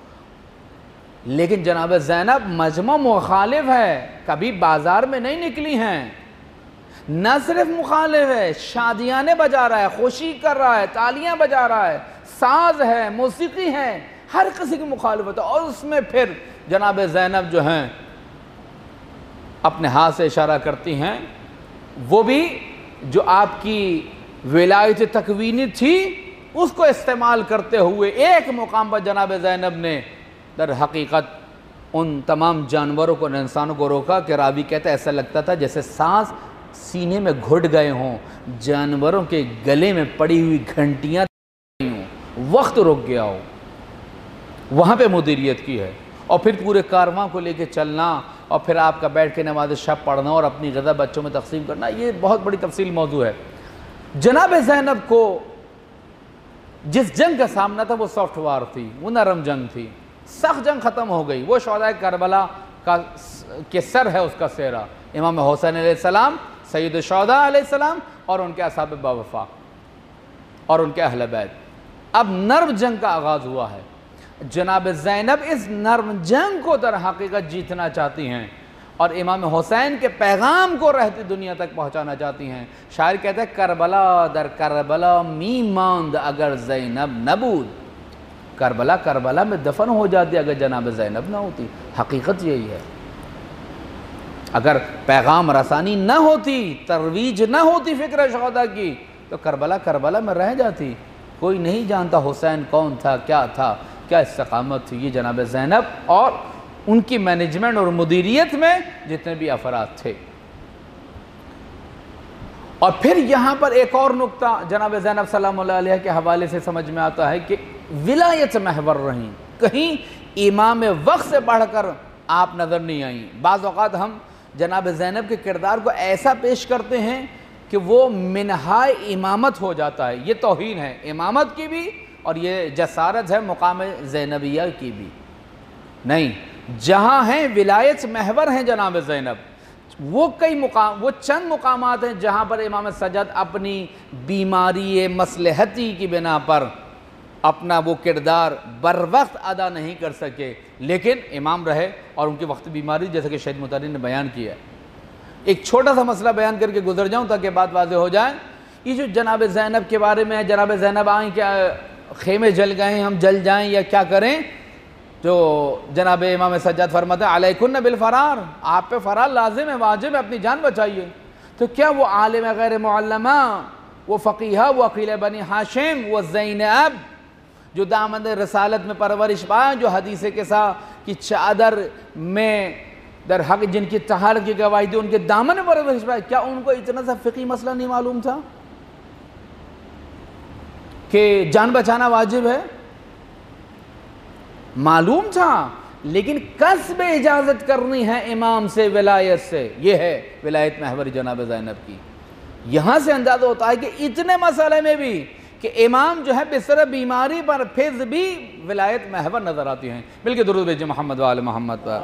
لیکن جناب زینب مجمع مخالف ہے، کبھی بازار میں نہیں نکلی ہیں، نہ صرف مخالف ہے، شادیانے بجا رہا ہے، خوشی کر رہا ہے، تالیاں بجا رہا ہے، ساز ہے، موسیقی ہے، ہر کسی کی مخالفت ہے۔ اور اس میں پھر جناب زینب جو ہیں اپنے ہاتھ سے اشارہ کرتی ہیں، وہ بھی جو آپ کی ولایت تکوینی تھی اس کو استعمال کرتے ہوئے ایک مقام پر جناب زینب نے در حقیقت ان تمام جانوروں کو، انسانوں کو روکا کہ راوی کہتا ہے ایسا لگتا تھا جیسے سانس سینے میں گھٹ گئے ہوں، جانوروں کے گلے میں پڑی ہوئی گھنٹیاں ہوں، وقت رک گیا ہو۔ وہاں پہ مدیریت کی ہے۔ اور پھر پورے کارواں کو لے کے چلنا، اور پھر آپ کا بیٹھ کے نماز شب پڑھنا اور اپنی غذا بچوں میں تقسیم کرنا، یہ بہت بڑی تفصیل موضوع ہے۔ جناب زینب کو جس جنگ کا سامنا تھا وہ سافٹ وار تھی، وہ نرم جنگ تھی، سخت جنگ ختم ہو گئی۔ وہ شہدائے کربلا کا کے سر ہے اس کا سہرا، امام حسین علیہ السلام، سید الشہداء علیہ السلام اور ان کے اصحاب باوفا اور ان کے اہل بیت۔ اب نرم جنگ کا آغاز ہوا ہے۔ جناب زینب اس نرم جنگ کو در حقیقت جیتنا چاہتی ہیں اور امام حسین کے پیغام کو رہتی دنیا تک پہنچانا چاہتی ہیں۔ شاعر کہتے ہیں کربلا در کربلا می ماند اگر زینب نبود، کربلا کربلا میں دفن ہو جاتی اگر جناب زینب نہ ہوتی۔ حقیقت یہی ہے، اگر پیغام رسانی نہ ہوتی، ترویج نہ ہوتی فکر شہداء کی، تو کربلا کربلا میں رہ جاتی۔ کوئی نہیں جانتا حسین کون تھا، کیا تھا، کیا استقامت تھی۔ یہ جناب زینب اور ان کی مینجمنٹ اور مدیریت میں جتنے بھی افراد تھے۔ اور پھر یہاں پر ایک اور نقطہ جناب زینب سلام اللہ علیہ کے حوالے سے سمجھ میں آتا ہے کہ ولایت محور رہیں، کہیں امام وقت سے بڑھ کر آپ نظر نہیں آئیں۔ بعض اوقات ہم جناب زینب کے کردار کو ایسا پیش کرتے ہیں کہ وہ منہائے امامت ہو جاتا ہے۔ یہ توہین ہے امامت کی بھی اور یہ جسارت ہے مقام زینبیہ کی بھی۔ نہیں، جہاں ہیں ولایت محور ہیں جناب زینب، وہ کئی مقام وہ چند مقامات ہیں جہاں پر امام سجاد اپنی بیماری مصلحتی کی بنا پر اپنا وہ کردار بر وقت ادا نہیں کر سکے، لیکن امام رہے اور ان کی وقت بیماری جیسا کہ شہید مطہری نے بیان کیا ہے۔ ایک چھوٹا سا مسئلہ بیان کر کے گزر جاؤں تاکہ بات واضح ہو جائے۔ یہ جو جناب زینب کے بارے میں جناب زینب آئیں کیا خیمے جل گئے ہم جل جائیں یا کیا کریں، جو جناب امام سجاد فرماتے ہیں علیکن بالفرار، آپ پہ فرار لازم ہے، واجب ہے، اپنی جان بچائیے۔ تو کیا وہ عالم غیر معلمہ، وہ فقیہہ، وہ عقیل بنی ہاشم، وہ زینب جو دامن رسالت میں پرورش پائے، جو حدیث قصہ کی چادر میں در حق جن کی طہارت کی گواہی دی، ان کے دامن میں پرورش پائے، کیا ان کو اتنا سا فقہی مسئلہ نہیں معلوم تھا کہ جان بچانا واجب ہے؟ معلوم تھا، لیکن کسب اجازت کرنی ہے امام سے، ولایت سے۔ یہ ہے ولایت محور جناب زینب کی۔ یہاں سے اندازہ ہوتا ہے کہ اتنے مسئلے میں بھی کہ امام جو ہے بستر بیماری پر پھر بھی ولایت محور نظر آتی ہیں۔ بلکہ درود بھیجئے محمد و آل محمد پر۔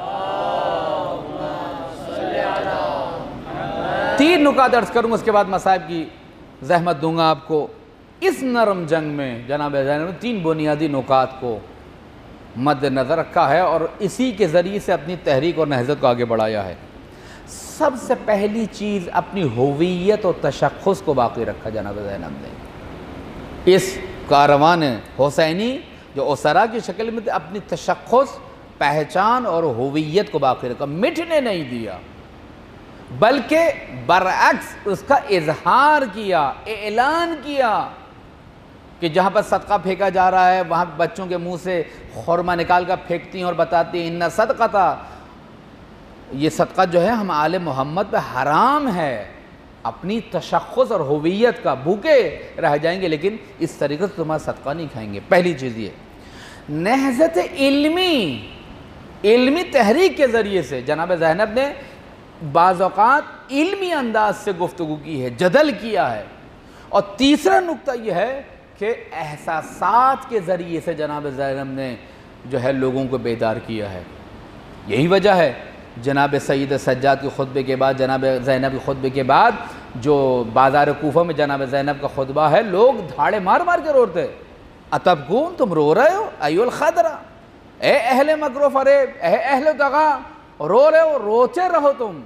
تین نکات عرض کروں، اس کے بعد مصائب کی زحمت دوں گا آپ کو۔ اس نرم جنگ میں جناب زینب نے تین بنیادی نکات کو مد نظر رکھا ہے اور اسی کے ذریعے سے اپنی تحریک اور نہضت کو آگے بڑھایا ہے۔ سب سے پہلی چیز اپنی ہویت اور تشخص کو باقی رکھا جناب زینب نے۔ اس کاروان حسینی جو اسرا کی شکل میں اپنی تشخص، پہچان اور ہویت کو باقی رکھا، مٹنے نہیں دیا، بلکہ برعکس اس کا اظہار کیا، اعلان کیا کہ جہاں پر صدقہ پھینکا جا رہا ہے وہاں بچوں کے منہ سے خورما نکال کر پھینکتی ہیں اور بتاتی ہیں ان صدقہ، یہ صدقہ جو ہے ہم آل محمد پہ حرام ہے۔ اپنی تشخص اور ہویت کا بھوکے رہ جائیں گے لیکن اس طریقے سے تمہارا صدقہ نہیں کھائیں گے۔ پہلی چیز یہ نہضت علمی علمی تحریک کے ذریعے سے جناب زینب نے بعض اوقات علمی انداز سے گفتگو کی ہے، جدل کیا ہے۔ اور تیسرا نقطہ یہ ہے کہ احساسات کے ذریعے سے جناب زینب نے جو ہے لوگوں کو بیدار کیا ہے۔ یہی وجہ ہے جناب سید سجاد کے خطبے کے بعد، جناب زینب کے خطبے کے بعد جو بازار کوفہ میں جناب زینب کا خطبہ ہے، لوگ دھاڑے مار مار کے روتے، اتبکون، تم رو رہے ہو، ایو الخدرہ، اے اہل مکر و فریب، اے اہل دغا، رو رہے ہو، روتے رہو تم۔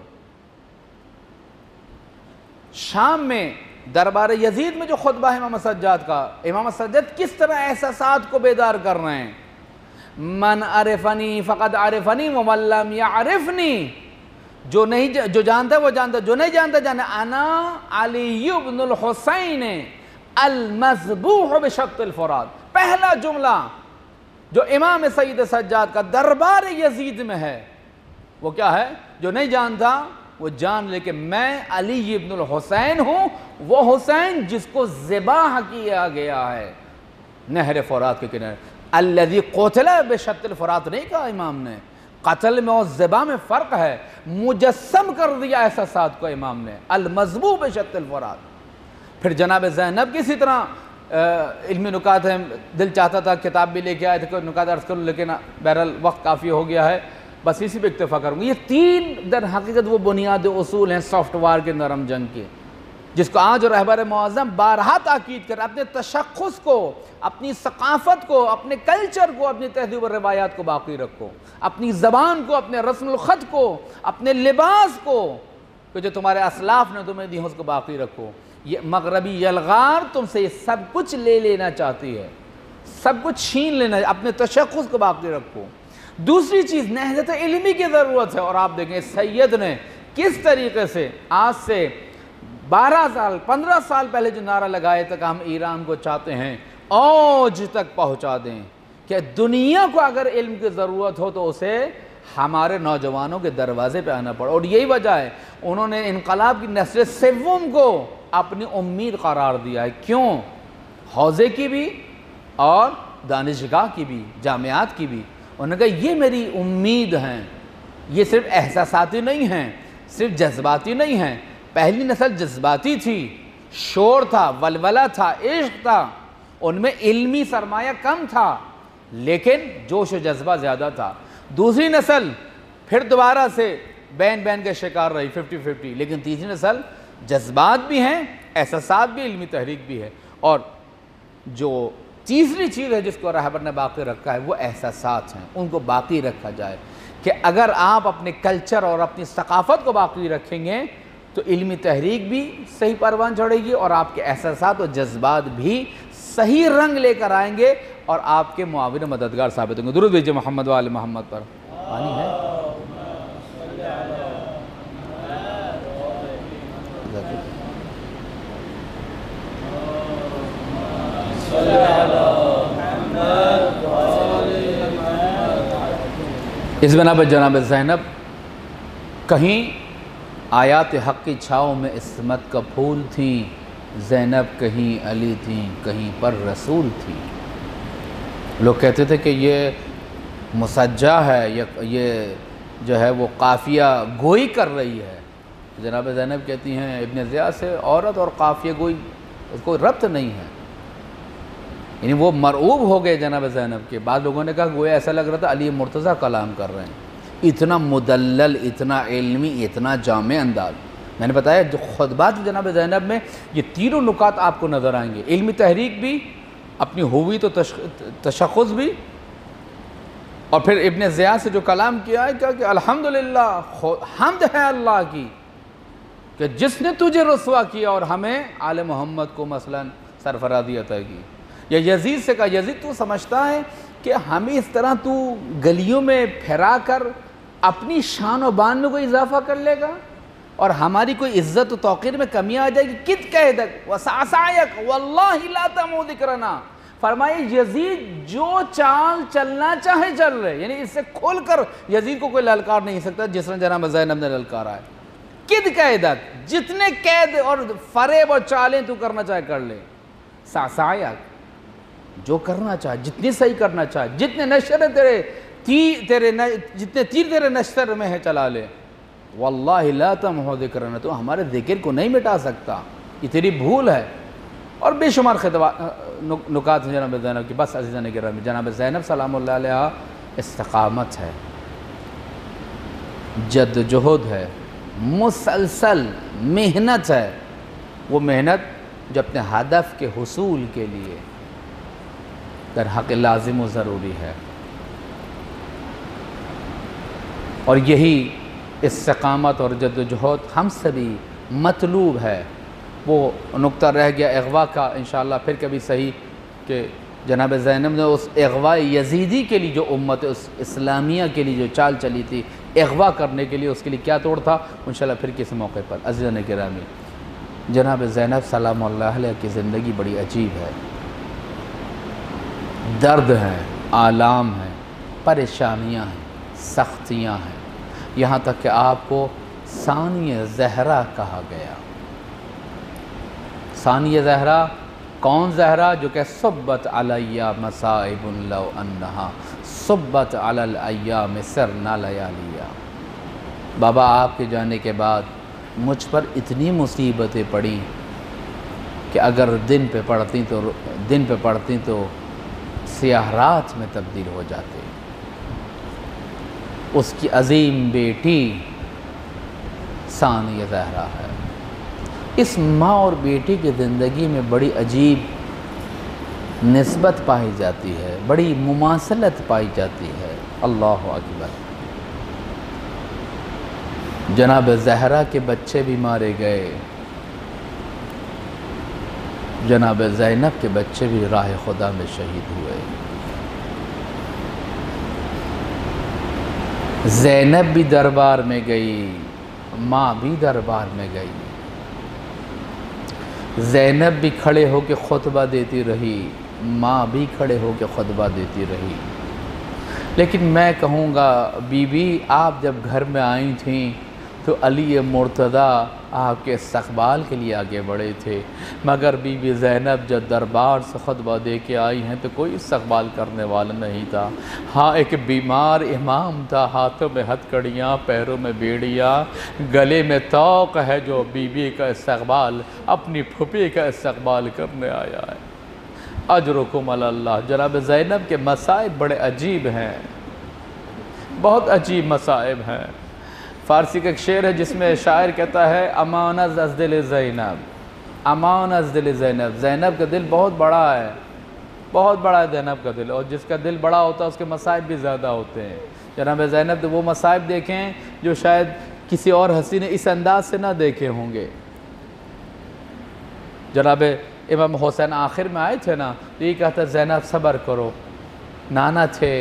شام میں دربار یزید میں جو خطبہ ہے امام سجاد کا، امام سجاد کس طرح احساسات کو بیدار کر رہے ہیں۔ من عرفنی فقد عرفنی ومن لم یعرفنی، جو نہیں جو جانتا ہے وہ جانتا، جو نہیں جانتا جانا۔ انا علی بن الحسین المذبوح بشق الفرات، پہلا جملہ جو امام سید سجاد کا دربار یزید میں ہے وہ کیا ہے؟ جو نہیں جانتا وہ جان لے کہ میں علی بن الحسین ہوں، وہ حسین جس کو ذبح کیا گیا ہے نہر فرات کے کنارے۔ الذی قتل بشط الفرات نہیں کہا امام نے، قتل میں اور ذبح میں فرق ہے۔ مجسم کر دیا احساسات کو امام نے، المذبوح بشط الفرات۔ پھر جناب زینب کسی طرح علمی نکات ہیں، دل چاہتا تھا کتاب بھی لے کے آئے تھے کوئی نکات عرض کروں، لیکن بہرحال وقت کافی ہو گیا ہے، بس اسی پہ اکتفا کروں گا۔ یہ تین در حقیقت وہ بنیاد اصول ہیں سافٹ وار کے نرم جنگ کے، جس کو آج رہبر معظم بارہا تاکید کر اپنے تشخص کو، اپنی ثقافت کو، اپنے کلچر کو، اپنی تہذیب و روایات کو باقی رکھو، اپنی زبان کو، اپنے رسم الخط کو، اپنے لباس کو، کہ جو تمہارے اسلاف نے تمہیں دی اس کو باقی رکھو۔ یہ مغربی یلغار تم سے یہ سب کچھ لے لینا چاہتی ہے، سب کچھ چھین لینا، اپنے تشخص کو باقی رکھو۔ دوسری چیز نہضت علمی کی ضرورت ہے، اور آپ دیکھیں سید نے کس طریقے سے آج سے بارہ سال پندرہ سال پہلے جو نعرہ لگائے تک ہم ایران کو چاہتے ہیں اوج تک پہنچا دیں، کہ دنیا کو اگر علم کی ضرورت ہو تو اسے ہمارے نوجوانوں کے دروازے پہ آنا پڑا، اور یہی وجہ ہے انہوں نے انقلاب کی نسل سوم کو اپنی امید قرار دیا ہے۔ کیوں؟ حوزے کی بھی اور دانشگاہ کی بھی، جامعات کی بھی۔ انہوں نے کہا یہ میری امید ہیں، یہ صرف احساساتی نہیں ہیں، صرف جذباتی نہیں ہیں۔ پہلی نسل جذباتی تھی، شور تھا، ولولہ تھا، عشق تھا، ان میں علمی سرمایہ کم تھا لیکن جوش و جذبہ زیادہ تھا۔ دوسری نسل پھر دوبارہ سے بین بین کے شکار رہی، ففٹی ففٹی، لیکن تیسری نسل جذبات بھی ہیں، احساسات بھی، علمی تحریک بھی ہے۔ اور جو تیسری چیز ہے جس کو رہبر نے باقی رکھا ہے وہ احساسات ہیں، ان کو باقی رکھا جائے، کہ اگر آپ اپنے کلچر اور اپنی ثقافت کو باقی رکھیں گے تو علمی تحریک بھی صحیح پروان چڑھے گی، اور آپ کے احساسات و جذبات بھی صحیح رنگ لے کر آئیں گے اور آپ کے معاون و مددگار ثابت ہوں گے۔ درود بھیجئے محمد و آل محمد پر۔ پانی ہے؟ اس بنا پر جناب زینب کہیں آیات حق کی چھاؤں میں عصمت کا پھول تھیں، زینب کہیں علی تھیں، کہیں پر رسول تھیں۔ لوگ کہتے تھے کہ یہ مسجع ہے، یہ جو ہے وہ قافیہ گوئی کر رہی ہے۔ جناب زینب کہتی ہیں ابن ضیاء سے عورت اور قافیہ گوئی اس کو ربط نہیں ہے، یعنی وہ مرعوب ہو گئے جناب زینب کے۔ بعض لوگوں نے کہا گویا ایسا لگ رہا تھا علی مرتضیٰ کلام کر رہے ہیں، اتنا مدلل، اتنا علمی، اتنا جامع انداز۔ میں نے بتایا جو خطبات جناب زینب میں یہ تینوں نکات آپ کو نظر آئیں گے، علمی تحریک بھی، اپنی ہویت و تشخص بھی، اور پھر ابن ضیاء سے جو کلام کیا ہے کیا کہ الحمدللہ، حمد ہے اللہ کی کہ جس نے تجھے رسوا کیا اور ہمیں آل محمد کو مثلا سرفرازی عطا کی۔ یا یزید سے کہا یزید تو سمجھتا ہے کہ ہمیں اس طرح تو گلیوں میں پھرا کر اپنی شان و بان میں کوئی اضافہ کر لے گا اور ہماری کوئی عزت و توقیر میں کمی آ جائے گی؟ کت قیدک وسعسعیک واللہ لا تمو ذکرنا۔ فرمائے یزید جو چال چلنا چاہے چل رہے، یعنی اس سے کھول کر یزید کو کوئی للکار نہیں سکتا جس طرح جناب زینب نے للکارا ہے۔ کت قیدک، جتنے قید اور فریب اور چالیں تو کرنا چاہے کر لے۔ سعسعیک، جو کرنا چاہے، جتنی صحیح کرنا چاہے، جتنے نشر تیرے تیر تیرے جتنے تیر تیرے نشر میں ہے چلا لے، واللہ لا تمحو ذکرنا، تو ہمارے ذکر کو نہیں مٹا سکتا، یہ تیری بھول ہے۔ اور بے شمار نکات ہیں جناب زینب کی۔ بس عزیزان گرامی، جناب زینب سلام اللہ علیہ استقامت ہے، جد جہد ہے، مسلسل محنت ہے، وہ محنت جو اپنے ہدف کے حصول کے لیے در حق لازم و ضروری ہے، اور یہی استقامت اور جد و جہد ہم سے بھی مطلوب ہے۔ وہ نقطہ رہ گیا اغوا کا، انشاءاللہ پھر کبھی صحیح، کہ جناب زینب نے اس اغوا یزیدی کے لیے جو امت اس اسلامیہ کے لیے جو چال چلی تھی اغوا کرنے کے لیے، اس کے لیے کیا توڑ تھا، انشاءاللہ پھر کسی موقع پر۔ عزیزان گرامی، جناب زینب سلام اللہ علیہ کی زندگی بڑی عجیب ہے، درد ہیں، آلام ہیں، پریشانیاں ہیں، سختیاں ہیں، یہاں تک کہ آپ کو ثانیہ زہرا کہا گیا۔ ثانیہ زہرا کون زہرا؟ جو کہ صبت علیہ مصائب لو انہا، صبت علی الایام سرنا لیالیا، بابا آپ کے جانے کے بعد مجھ پر اتنی مصیبتیں پڑیں کہ اگر دن پہ پڑھتی تو دن پہ پڑھتی تو سیاہ رات میں تبدیل ہو جاتے۔ اس کی عظیم بیٹی ثانیہ زہرا ہے۔ اس ماں اور بیٹی کی زندگی میں بڑی عجیب نسبت پائی جاتی ہے، بڑی مماثلت پائی جاتی ہے۔ اللہ اکبر۔ جناب زہرا کے بچے بھی مارے گئے، جناب زینب کے بچے بھی راہ خدا میں شہید ہوئے۔ زینب بھی دربار میں گئی، ماں بھی دربار میں گئی۔ زینب بھی کھڑے ہو کے خطبہ دیتی رہی، ماں بھی کھڑے ہو کے خطبہ دیتی رہی۔ لیکن میں کہوں گا بی بی آپ جب گھر میں آئی تھیں تو علی مرتضیٰ آپ کے استقبال کے لیے آگے بڑھے تھے، مگر بی بی زینب جب دربار سے خطبہ دے کے آئی ہیں تو کوئی استقبال کرنے والا نہیں تھا۔ ہاں ایک بیمار امام تھا، ہاتھوں میں ہتھ کڑیاں، پیروں میں بیڑیاں، گلے میں طوق ہے، جو بی بی کا استقبال، اپنی پھوپھی کا استقبال کرنے آیا ہے۔ اجرکم علی اللہ۔ جناب زینب کے مصائب بڑے عجیب ہیں، بہت عجیب مصائب ہیں۔ فارسی کا ایک شعر ہے جس میں شاعر کہتا ہے امان از دل زینب، امان از دل زینب۔ زینب کا دل بہت بڑا ہے، بہت بڑا ہے زینب کا دل، اور جس کا دل بڑا ہوتا ہے اس کے مصائب بھی زیادہ ہوتے ہیں۔ جناب زینب وہ مصائب دیکھیں جو شاید کسی اور ہستی نے اس انداز سے نہ دیکھے ہوں گے۔ جناب امام حسین آخر میں آئے تھے نا، تو یہ کہتا زینب صبر کرو، نانا تھے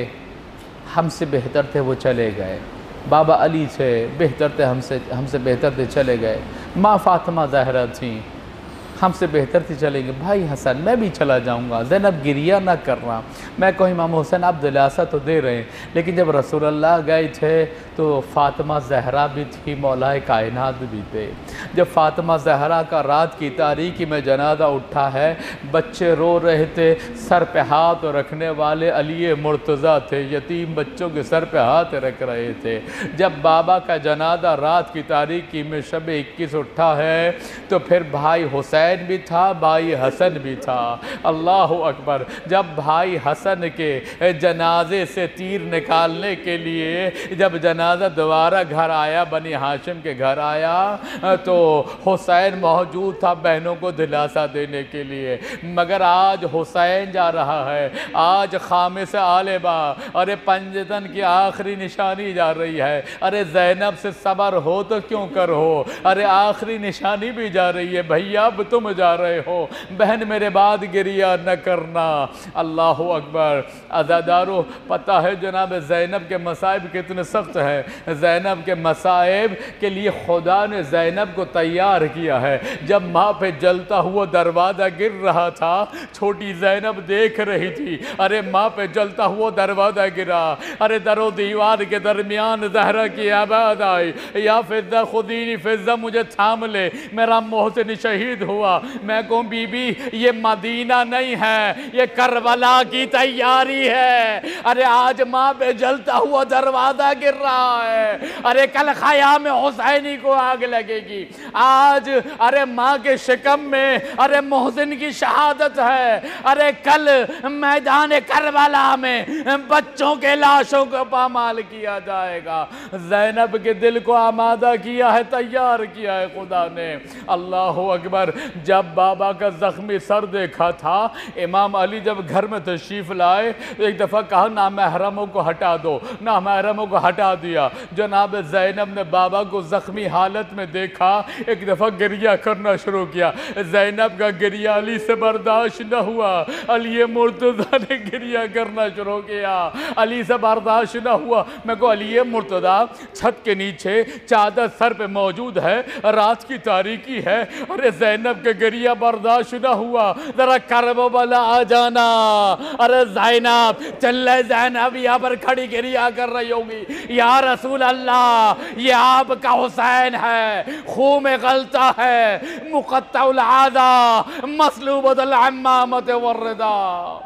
ہم سے بہتر تھے وہ چلے گئے، بابا علی تھے بہتر تھے ہم سے ہم سے بہتر تھے چلے گئے، ماں فاطمہ زہرا تھیں ہم سے بہتر تھی چلیں گے، بھائی حسن میں بھی چلا جاؤں گا، زینب گریہ نہ کرنا۔ میں کہوں امام حسین آپ دلاسا تو دے رہے ہیں، لیکن جب رسول اللہ گئے تھے تو فاطمہ زہرا بھی تھی، مولا کائنات بھی تھے۔ جب فاطمہ زہرا کا رات کی تاریکی میں جنازہ اٹھا ہے، بچے رو رہے تھے، سر پہ ہاتھ رکھنے والے علی مرتضیٰ تھے، یتیم بچوں کے سر پہ ہاتھ رکھ رہے تھے۔ جب بابا کا جنازہ رات کی تاریکی میں شب اکیس اٹھا ہے تو پھر بھائی حسین بھی تھا، بھائی حسن بھی تھا۔ اللہ اکبر۔ جب بھائی حسن کے جنازے سے تیر نکالنے کے لیے جب جنازہ دوبارہ گھر آیا، بنی ہاشم کے گھر آیا، تو حسین موجود تھا بہنوں کو دلاسا دینے کے لیے۔ مگر آج حسین جا رہا ہے، آج خامس آل با، ارے پنجتن کی آخری نشانی جا رہی ہے، ارے زینب سے صبر ہو تو کیوں کر ہو، ارے آخری نشانی بھی جا رہی ہے، بھیا اب تم جا رہے ہو، بہن میرے بعد گریہ نہ کرنا۔ اللہ اکبر۔ عزادارو پتہ ہے جناب زینب کے مصائب کتنے سخت ہیں۔ زینب کے مصائب کے لیے خدا نے زینب کو تیار کیا ہے۔ جب ماں پہ جلتا ہوا دروازہ گر رہا تھا، چھوٹی زینب دیکھ رہی تھی، ارے ماں پہ جلتا ہوا دروازہ گرا، ارے در و دیوار کے درمیان زہرا کی آواز آئی، یا فضہ خدینی، فضہ مجھے تھام لے، میرا محسن شہید ہوا۔ میں کہوں بی بی یہ مدینہ نہیں ہے، یہ کربلا کی تیاری ہے۔ ارے آج ماں پہ جلتا ہوا دروازہ گر رہا ہے، ارے کل خیام حسینی کو آگ لگے گی، آج ارے ماں کے شکم میں ارے محسن کی شہادت ہے، ارے کل میدان کربلا میں بچوں کے لاشوں کو پامال کیا جائے گا۔ زینب کے دل کو آمادہ کیا ہے، تیار کیا ہے خدا نے۔ اللہ اکبر۔ جب بابا کا زخمی سر دیکھا تھا، امام علی جب گھر میں تشریف لائے تو ایک دفعہ کہا نامحرموں کو ہٹا دو، نامحرموں کو ہٹا دیا۔ جناب زینب نے بابا کو زخمی حالت میں دیکھا، ایک دفعہ گریہ کرنا شروع کیا۔ زینب کا گریہ علی سے برداشت نہ ہوا، علی مرتضیٰ نے گریہ کرنا شروع کیا، علی سے برداشت نہ ہوا۔ میں کو علی مرتضیٰ چھت کے نیچے چادر سر پہ موجود ہے، رات کی تاریکی ہے، ارے زینب کے گریہ برداشت نہ ہوا، ذرا کربلا آ جانا۔ ارے زینب چلے، زینب یہاں پر کھڑی گریہ کر رہی ہوگی، یا رسول اللہ یہ آپ کا حسین ہے، خون میں غلطہ ہے، مقطع العادہ، مسلوبۃ العمامۃ والرداء۔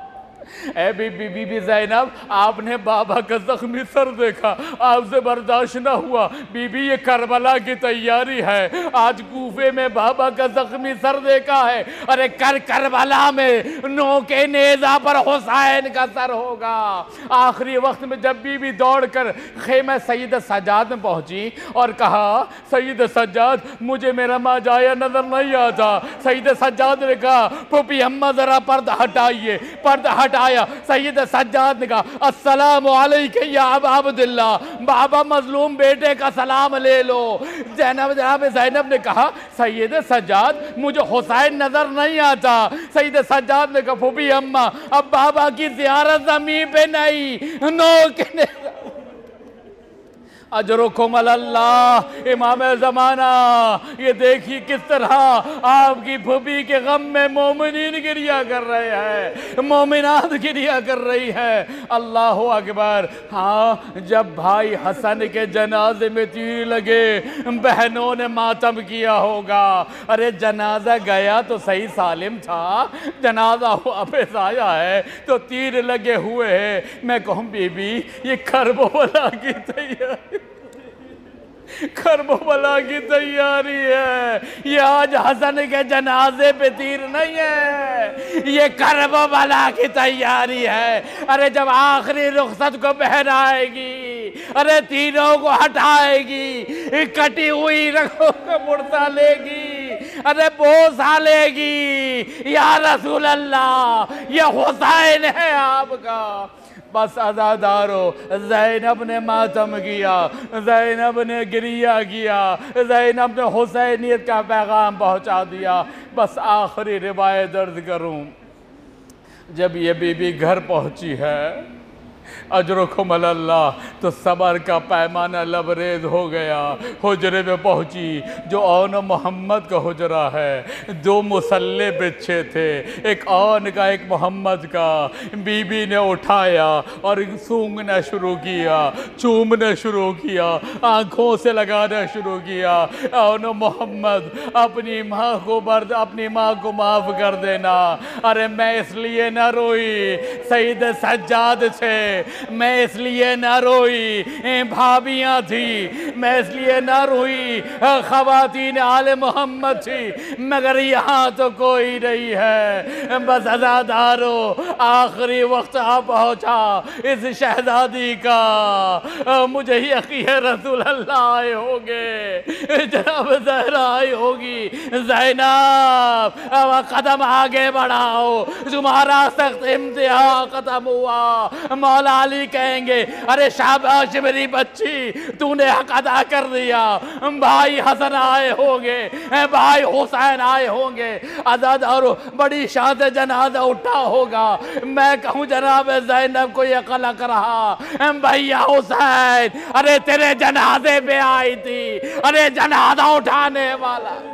اے بی بی بی بی زینب، آپ نے بابا کا زخمی سر دیکھا، آپ سے برداشت نہ ہوا، بی بی یہ کربلا کی تیاری ہے، آج کوفے میں بابا کا زخمی سر دیکھا ہے، ارے کر کربلا میں نو کے نیزہ پر حسین کا سر ہوگا۔ آخری وقت میں جب بی بی دوڑ کر خیمہ سید سجاد میں پہنچی اور کہا سید سجاد مجھے میرا ماں جایا نظر نہیں آتا، سید سجاد نے کہا پھوپھی اماں ذرا پردہ ہٹائیے، پردہ ہٹایا، سید سجاد نے کہا السلام علیکم یا ابا عبداللہ، بابا مظلوم بیٹے کا سلام لے لو۔ زینب جناب زینب نے کہا سید سجاد مجھے حسین نظر نہیں آتا، سید سجاد نے کہا پھوپھی اماں اب بابا کی زیارت زمین پہ نہیں، نو کے اجرکم اللہ امام زمانہ۔ یہ دیکھیے کس طرح آپ کی پھوپھی کے غم میں مومنین گریا کر رہے ہیں، مومنات گریا کر رہی ہے۔ اللہ اکبر۔ ہاں جب بھائی حسن کے جنازے میں تیر لگے بہنوں نے ماتم کیا ہوگا، ارے جنازہ گیا تو صحیح سالم تھا، جنازہ واپس آیا ہے تو تیر لگے ہوئے ہیں۔ میں کہوں بی بی یہ کرب و بلا کی تیاری کرب و بلا کی تیاری ہے، یہ آج حسن کے جنازے پہ تیر نہیں ہے، یہ کرب و بلا کی تیاری ہے۔ ارے جب آخری رخصت کو پہنائے گی، ارے تینوں کو ہٹائے گی، کٹی ہوئی رگوں کا مڑتا لے گی، ارے بوسہ لے گی، یا رسول اللہ یہ حسین ہے آپ کا۔ بس عزادارو زینب نے ماتم کیا، زینب نے گریہ کیا، زینب نے حسینیت کا پیغام پہنچا دیا۔ بس آخری روایت درد کروں، جب یہ بی بی گھر پہنچی ہے اجرکم اللہ تو صبر کا پیمانہ لبریز ہو گیا۔ حجرے میں پہنچی جو آن محمد کا حجرہ ہے، دو مسلح بچھے تھے، ایک آن کا ایک محمد کا، بی بی نے اٹھایا اور سونگنا شروع کیا، چومنا شروع کیا، آنکھوں سے لگانا شروع کیا۔ آن محمد اپنی ماں کو برد اپنی ماں کو معاف کر دینا، ارے میں اس لیے نہ روئی سید سجاد سے، میں اس لیے نہ روئی بھابیاں تھی، میں اس لیے نہ روئی خواتین آل محمد تھی، مگر یہاں تو کوئی نہیں ہے۔ بس عزادارو آخری وقت آ پہنچا اس شہزادی کا، مجھے یقین ہے رسول اللہ آئے ہوں گے، جناب زہرا آئی ہوگی۔ زینب قدم آگے بڑھاؤ، تمہارا سخت امتحان ختم ہوا۔ مولا علی کہیں گے ارے شاباش میری بچی تو نے حق ادا کر دیا، بھائی حسن آئے ہوں گے، بھائی حسین آئے ہوں گے، عزادارو بڑی شان سے جنازہ اٹھا ہوگا۔ میں کہوں جناب زینب کو یہ قلق رہا بھیا حسین ارے تیرے جنازے پہ آئی تھی، ارے جنازہ اٹھانے والا